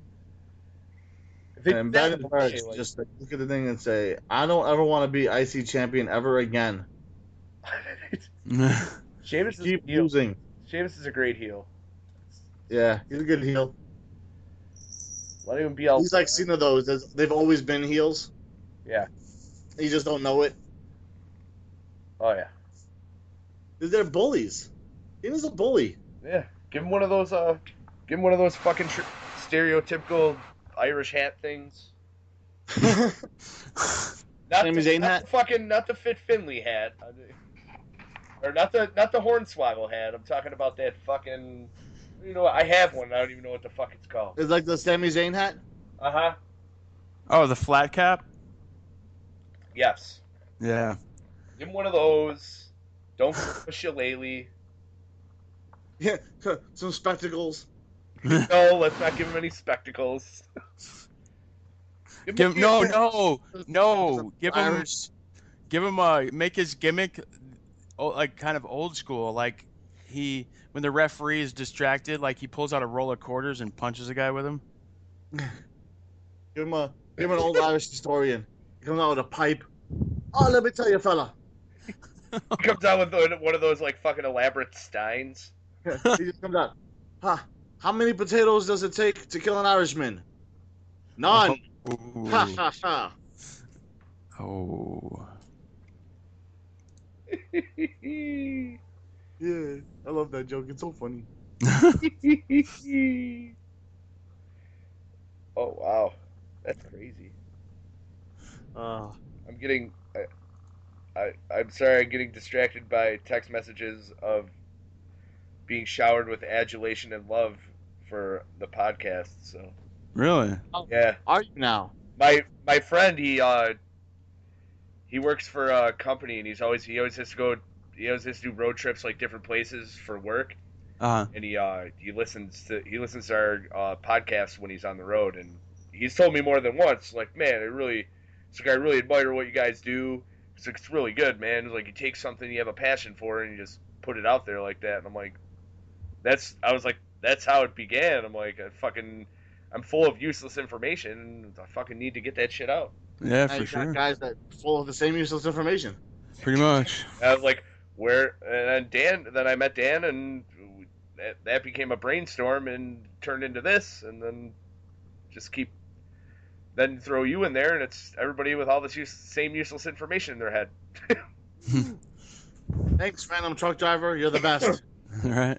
If they And did that, Ben Barrett like- just like, look at the thing and say, "I don't ever want to be I C champion ever again. Sheamus is Keep a heel. losing." Sheamus is a great heel. Yeah, he's a good heel. Let him be all. He's like Cena though. there's- They've always been heels. Yeah. You just don't know it. Oh yeah. They're bullies. Cena's a bully. Yeah. Give him one of those. Uh, give him one of those fucking tr- stereotypical Irish hat things. Not Sami the, Zayn not hat? the fucking, not the Fit Finley hat, or not the not the Hornswoggle hat. I'm talking about that fucking. You know, what? I have one. I don't even know what the fuck it's called. It's like the Sami Zayn hat. Uh huh. Oh, the flat cap? Yes. Yeah. Give him one of those. Don't give him a shillelagh. Yeah, some spectacles. No, let's not give him any spectacles. Give him, no, no, no. Give him, Irish. give him a make his gimmick, oh, like kind of old school. Like he, when the referee is distracted, like he pulls out a roll of quarters and punches a guy with them. Give him a give him an old Irish historian. He comes out with a pipe. Oh, let me tell you, fella. He comes out with one of those like fucking elaborate steins. He just comes out. Huh? How many potatoes does it take to kill an Irishman? None. Ooh. Ha ha ha. Oh. Yeah, I love that joke. It's so funny. Oh wow, that's crazy. Uh, I'm getting, I, I, I'm sorry, I'm getting distracted by text messages of being showered with adulation and love for the podcast. So Really? yeah, are you now? my my friend he uh he works for a company and he's always he always has to go he always has to do road trips like different places for work. Uh huh. And he uh he listens to he listens to our uh, podcast when he's on the road, and he's told me more than once, like, man, I really, it's like I really admire what you guys do. It's like, it's really good, man. It's like you take something you have a passion for and you just put it out there like that. And I'm like, that's I was like, that's how it began. I'm like, I fucking, I'm full of useless information. I fucking need to get that shit out. Yeah, And for you got sure. guys that full of the same useless information. Pretty much. And I was like, where? And then Dan, then I met Dan, and that, that became a brainstorm and turned into this, and then just keep, then throw you in there, and it's everybody with all this use, same useless information in their head. Thanks, random truck driver. You're the best. All right.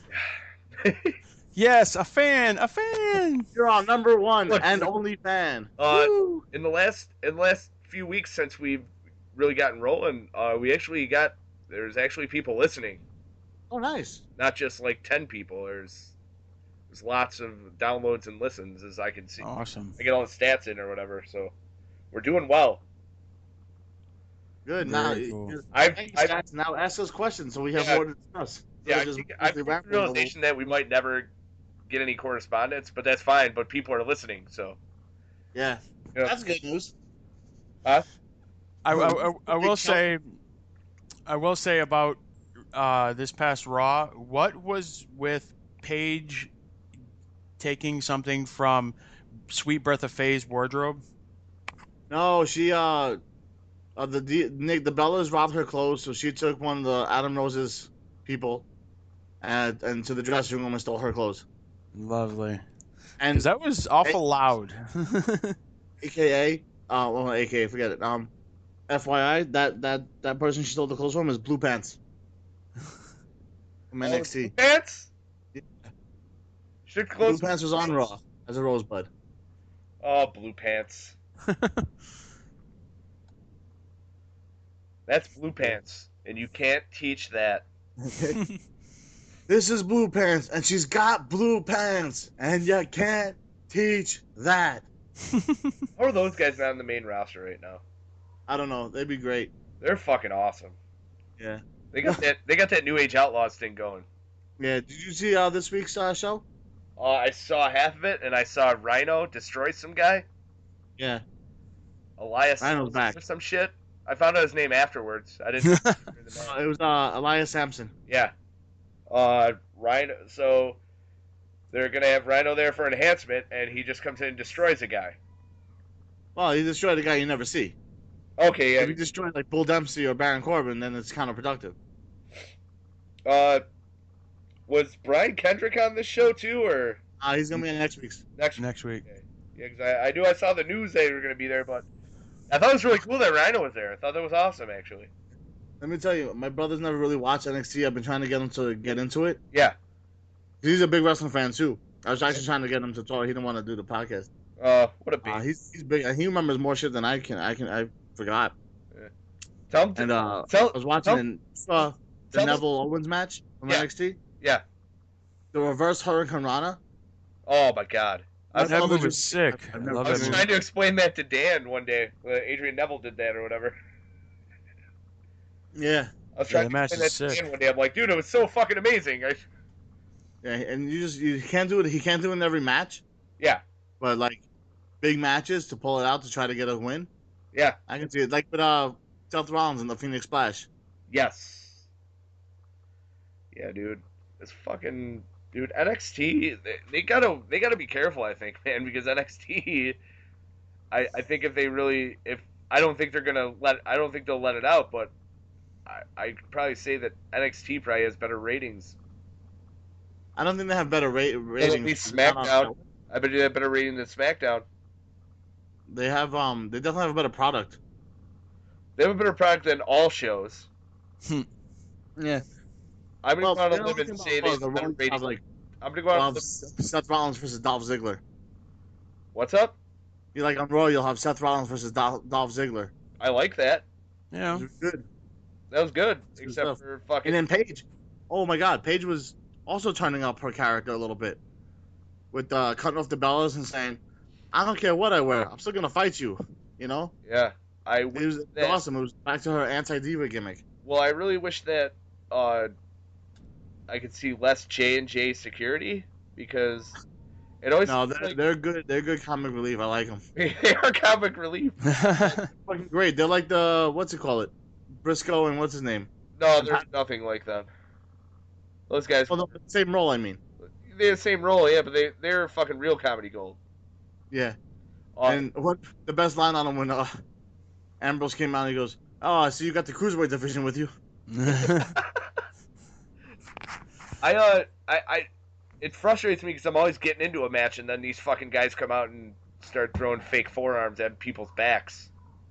Yes, a fan, a fan. You're our number one Look. and only fan. Uh, Woo! in the last in the last few weeks since we've really gotten rolling, uh, we actually got there's actually people listening, Oh, nice. not just like ten people. There's there's lots of downloads and listens, as I can see. Awesome. I get all the stats in or whatever, so we're doing well. Good. Very Now, cool. you- I've, thanks, I've guys. Now ask us questions so we have Yeah. more to discuss. yeah, I Just think- I've mostly come to rapping the a little. realization that we might never get any correspondence, but that's fine. But people are listening, so Yeah, you know. that's good news. I, I, I, I Big will count. say, I will say about uh, this past Raw. What was with Paige taking something from Sweet Breath of Faye's wardrobe? No, she uh, uh the the Nick the Bellas robbed her clothes, so she took one of the Adam Rose's people, and and to the dressing room and stole her clothes. Lovely. And Because that was awful loud. A K A, uh, well, A K A, forget it. Um, F Y I, that that that person she stole the clothes from is Blue Pants from N X T. Pants. Yeah. Should Blue close. Pants was on Raw as a Rosebud. Oh, blue pants. That's blue pants, and you can't teach that. This is Blue Pants, and she's got blue pants, and you can't teach that. How are those guys not on the main roster right now? I don't know. They'd be great. They're fucking awesome. Yeah. They got that. They got that New Age Outlaws thing going. Yeah. Did you see uh, this week's uh, show? Uh, I saw half of it, and I saw Rhino destroy some guy, Yeah. Elias Rhino's back. or some shit. I found out his name afterwards. I didn't. hear the Uh, match. it was uh, Elias Sampson. Yeah. Uh, Rhino. So they're gonna have Rhino there for enhancement, and he just comes in and destroys a guy. Well, he destroyed a guy you never see. Okay, If you yeah. destroy like Bull Dempsey or Baron Corbin, then it's counterproductive. Uh, was Brian Kendrick on this show too, or Uh, he's gonna be in next week's. next? Next week. Okay. Yeah, 'cause I, I knew I saw the news they were gonna be there, but I thought it was really cool that Rhino was there. I thought that was awesome, actually. Let me tell you, my brother's never really watched N X T. I've been trying to get him to get into it. Yeah. He's a big wrestling fan too. I was actually trying to get him to talk. He didn't want to do the podcast. Uh, what a beast. Uh, he's he's big. He remembers more shit than I can. I can. I forgot. tell him to, And uh, tell, I was watching tell- in, uh, the tell us- Neville Owens match from Yeah. N X T. yeah. The reverse Hurricane Rana. Oh my god. I was, That love move it. is sick. I I've never- love I that was move. trying to explain that to Dan one day. Uh, Adrian Neville did that or whatever. Yeah, I was Yeah, trying the to match explain is that to sick. Dan one day. I'm like, dude, it was so fucking amazing. I, yeah, and you just you can't do it. He can't do it in every match. yeah, But like big matches to pull it out to try to get a win, yeah, I can see it. Like with uh Seth Rollins in the Phoenix Splash. yes. Yeah, dude. It's fucking dude, N X T they, they gotta they gotta be careful, I think, man, because N X T I, I think if they really if I don't think they're gonna let I don't think they'll let it out, but I I'd probably say that N X T probably has better ratings. I don't think they have better rate ratings. be SmackDown. I bet they have better rating than SmackDown. They have um. They definitely have a better product. They have a better product than all shows. Yeah. I'm gonna Well, go out the on a limb only and thing say about they the have better Rollins ratings. have, like I'm gonna go out on a um, limb. Seth Rollins versus Dolph Ziggler. What's up? You like on Raw, you'll have Seth Rollins versus Dolph, Dolph Ziggler. I like that. Yeah. It's good. That was good, good except stuff. for fucking. And then Paige. Oh my God, Paige was also turning up her character a little bit, with uh, cutting off the bellas and saying, "I don't care what I wear, I'm still gonna fight you." You know, Yeah, I it wish was that. awesome. It was back to her anti-diva gimmick. Well, I really wish that uh, I could see less J and J security because it always No, seems they're, like they're good. They're good comic relief. I like them. they are comic relief. Fucking great. They're like the what's it call it, Briscoe and what's his name? No, there's nothing like them. Those guys, Well, the same role. I mean, they have the same role, yeah, but they they're fucking real comedy gold. yeah. Uh, And what the best line on him when uh, Ambrose came out, and he goes, "Oh, I see you got the cruiserweight division with you." I uh, I, I, it frustrates me because I'm always getting into a match and then these fucking guys come out and start throwing fake forearms at people's backs.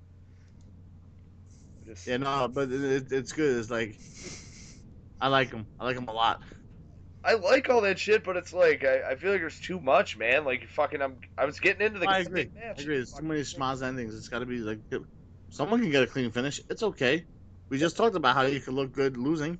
Just, Yeah, no, but it, it, it's good. It's like I like him. I like him a lot. I like all that shit, but it's like I, I feel like there's too much, man. Like fucking, I'm I was getting into the I agree. match. I agree. There's too many schmaz endings. It's got to be like someone can get a clean finish. It's okay. We just talked about how you can look good losing.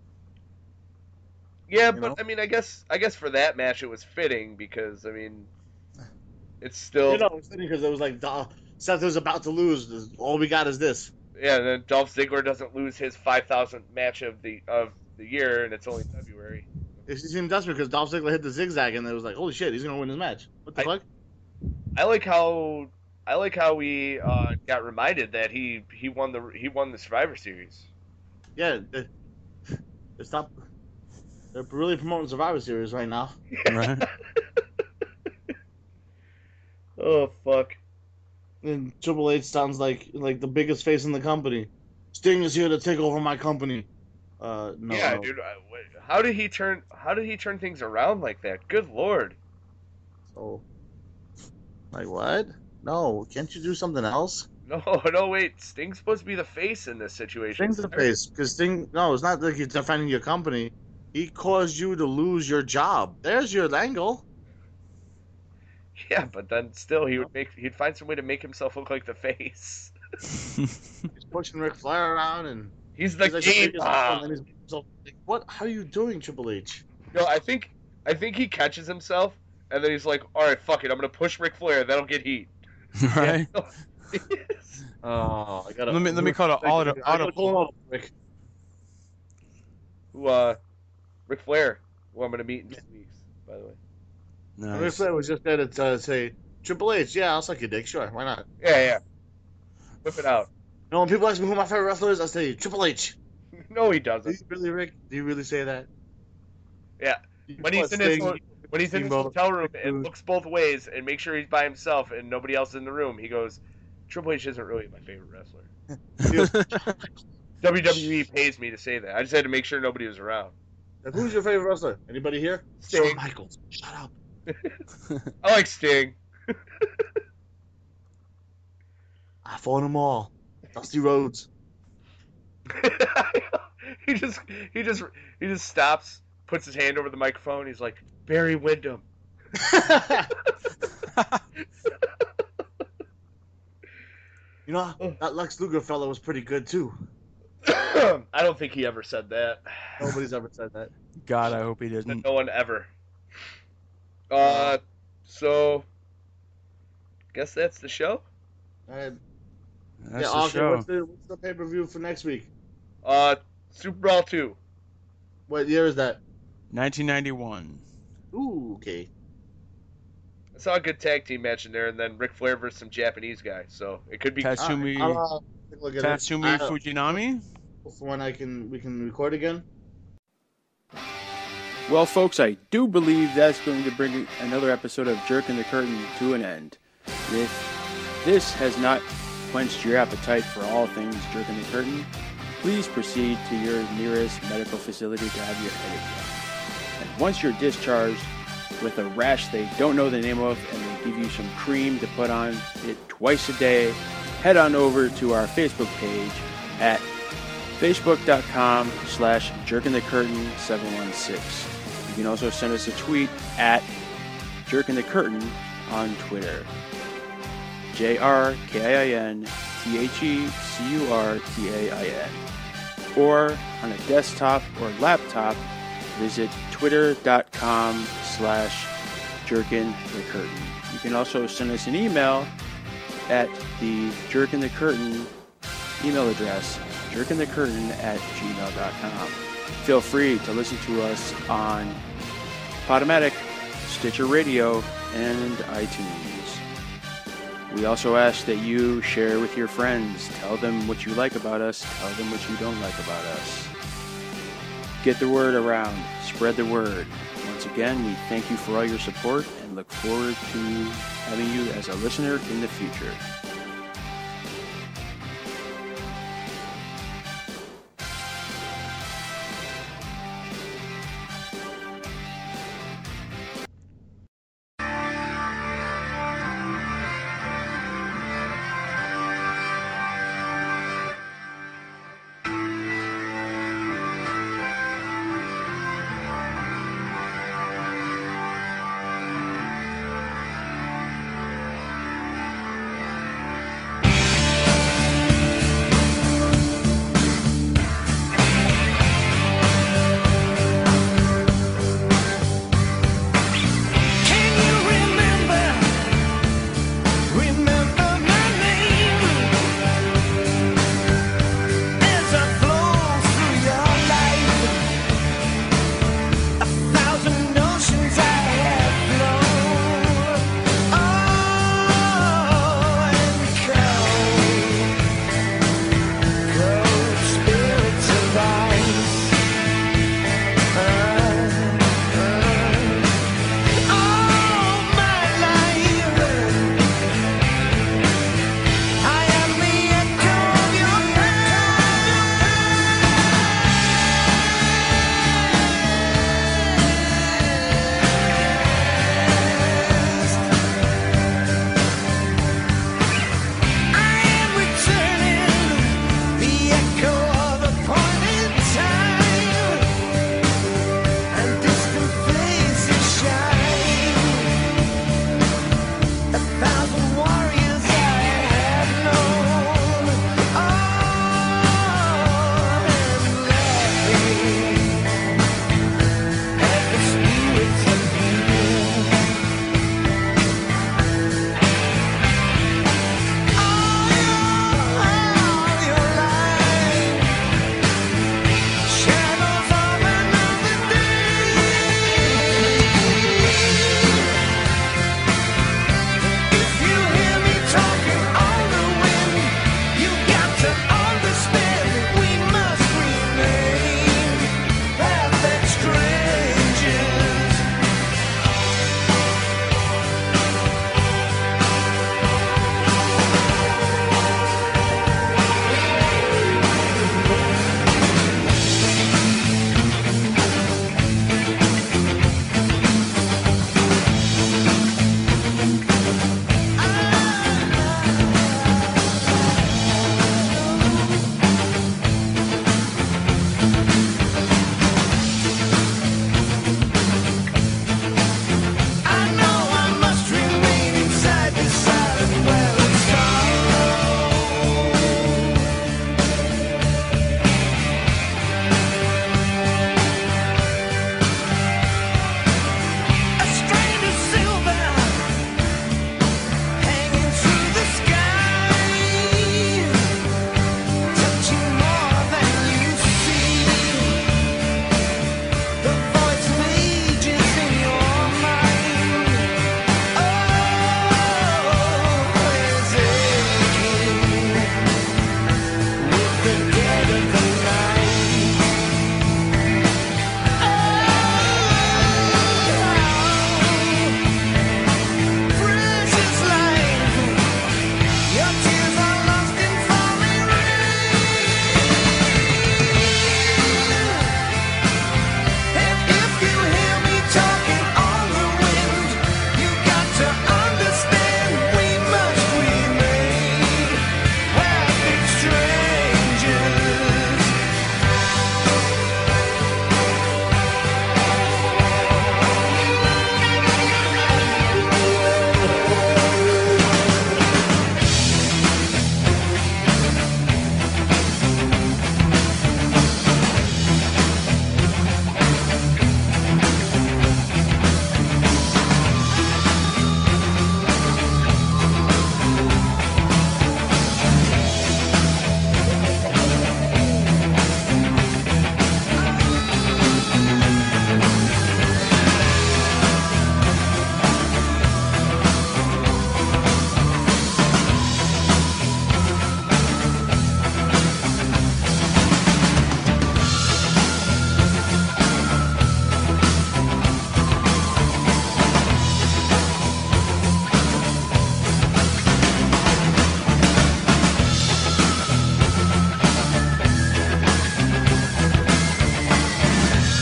Yeah, you but know? I mean, I guess I guess for that match it was fitting because I mean, it's still You know, it's funny because it was like uh, Seth was about to lose. All we got is this. yeah. And then Dolph Ziggler doesn't lose his five thousandth match of the of the year, and it's only February. It seemed desperate because Dolph Ziggler hit the zigzag, and it was like, holy shit, he's gonna win this match. What the I- fuck? I like how I like how we uh, got reminded that he he won the he won the Survivor Series. Yeah, they, they stop. They're really promoting Survivor Series right now. Right. Oh fuck. And Triple H sounds like like the biggest face in the company. Sting is here to take over my company. Uh, no. yeah, no. dude. I, wait, how did he turn? How did he turn things around like that? Good lord. So, like what? No, can't you do something else? No, no, wait. Sting's supposed to be the face in this situation. Sting's the face because Sting. No, it's not like he's defending your company. He caused you to lose your job. There's your angle. Yeah, but then still, he would make he'd find some way to make himself look like the face. He's pushing Ric Flair around and He's the he's like, game biggest bomb. and he's so, like, what? How are you doing, Triple H? No, I think I think he catches himself, and then he's like, "All right, fuck it, I'm gonna push Ric Flair. That'll get heat." Right. Oh, I gotta. Let me- let me call it I auto- gotta auto- call him out, Rick. Who, uh, Ric Flair, who I'm gonna meet in two weeks, by the way. Ric Nice. Flair was just there to uh, say, Triple H, yeah, I'll suck your dick, sure, why not? Yeah, yeah. Whip it out. know, when people ask me who my favorite wrestler is, I say Triple H. No, he Do doesn't. you really, Rick? Do you really say that? Yeah. You When he's put in his Sting, ho- when he's in his Steamboat, hotel room Rick and Rude. looks both ways and makes sure he's by himself and nobody else in the room, he goes, Triple H isn't really my favorite wrestler. W W E pays me to say that. I just had to make sure nobody was around. Like, who's your favorite wrestler? Anybody here? Sting. Shawn Michaels. Shut up. I like Sting. I fought them all. Dusty Rhodes. he just he just he just stops, puts his hand over the microphone. He's like, Barry Windham. You know, that Lex Luger fellow was pretty good too. I don't think he ever said that. Nobody's ever said that. God, I hope he didn't. No one ever. Uh, so guess that's the show. Uh, That's yeah, the okay, show. what's the, what's the pay per view for next week? Uh, Super Brawl two. What year is that? nineteen ninety-one. Ooh, okay. I saw a good tag team match in there, and then Ric Flair versus some Japanese guy. So it could be. Tatsumi, I'll, uh, take a look at Tatsumi it. Uh, Fujinami? for when I can, we can record again. Well, folks, I do believe that's going to bring another episode of Jerking the Curtain to an end. If this has not quenched your appetite for all things Jerking the Curtain, please proceed to your nearest medical facility to have your head examined. And once you're discharged with a rash they don't know the name of and they give you some cream to put on it twice a day, head on over to our Facebook page at facebook.com slash jerkingthecurtain716. You can also send us a tweet at jerkingthecurtain on Twitter. J R K I N T H E C U R T A I N. Or on a desktop or laptop, visit twitter.com slash jerkingthecurtain. You can also send us an email at the jerkingthecurtain email address, jerkingthecurtain at gmail dot com. Feel free to listen to us on Podomatic, Stitcher Radio, and iTunes. We also ask that you share with your friends. Tell them what you like about us. Tell them what you don't like about us. Get the word around. Spread the word. Once again, we thank you for all your support and look forward to having you as a listener in the future.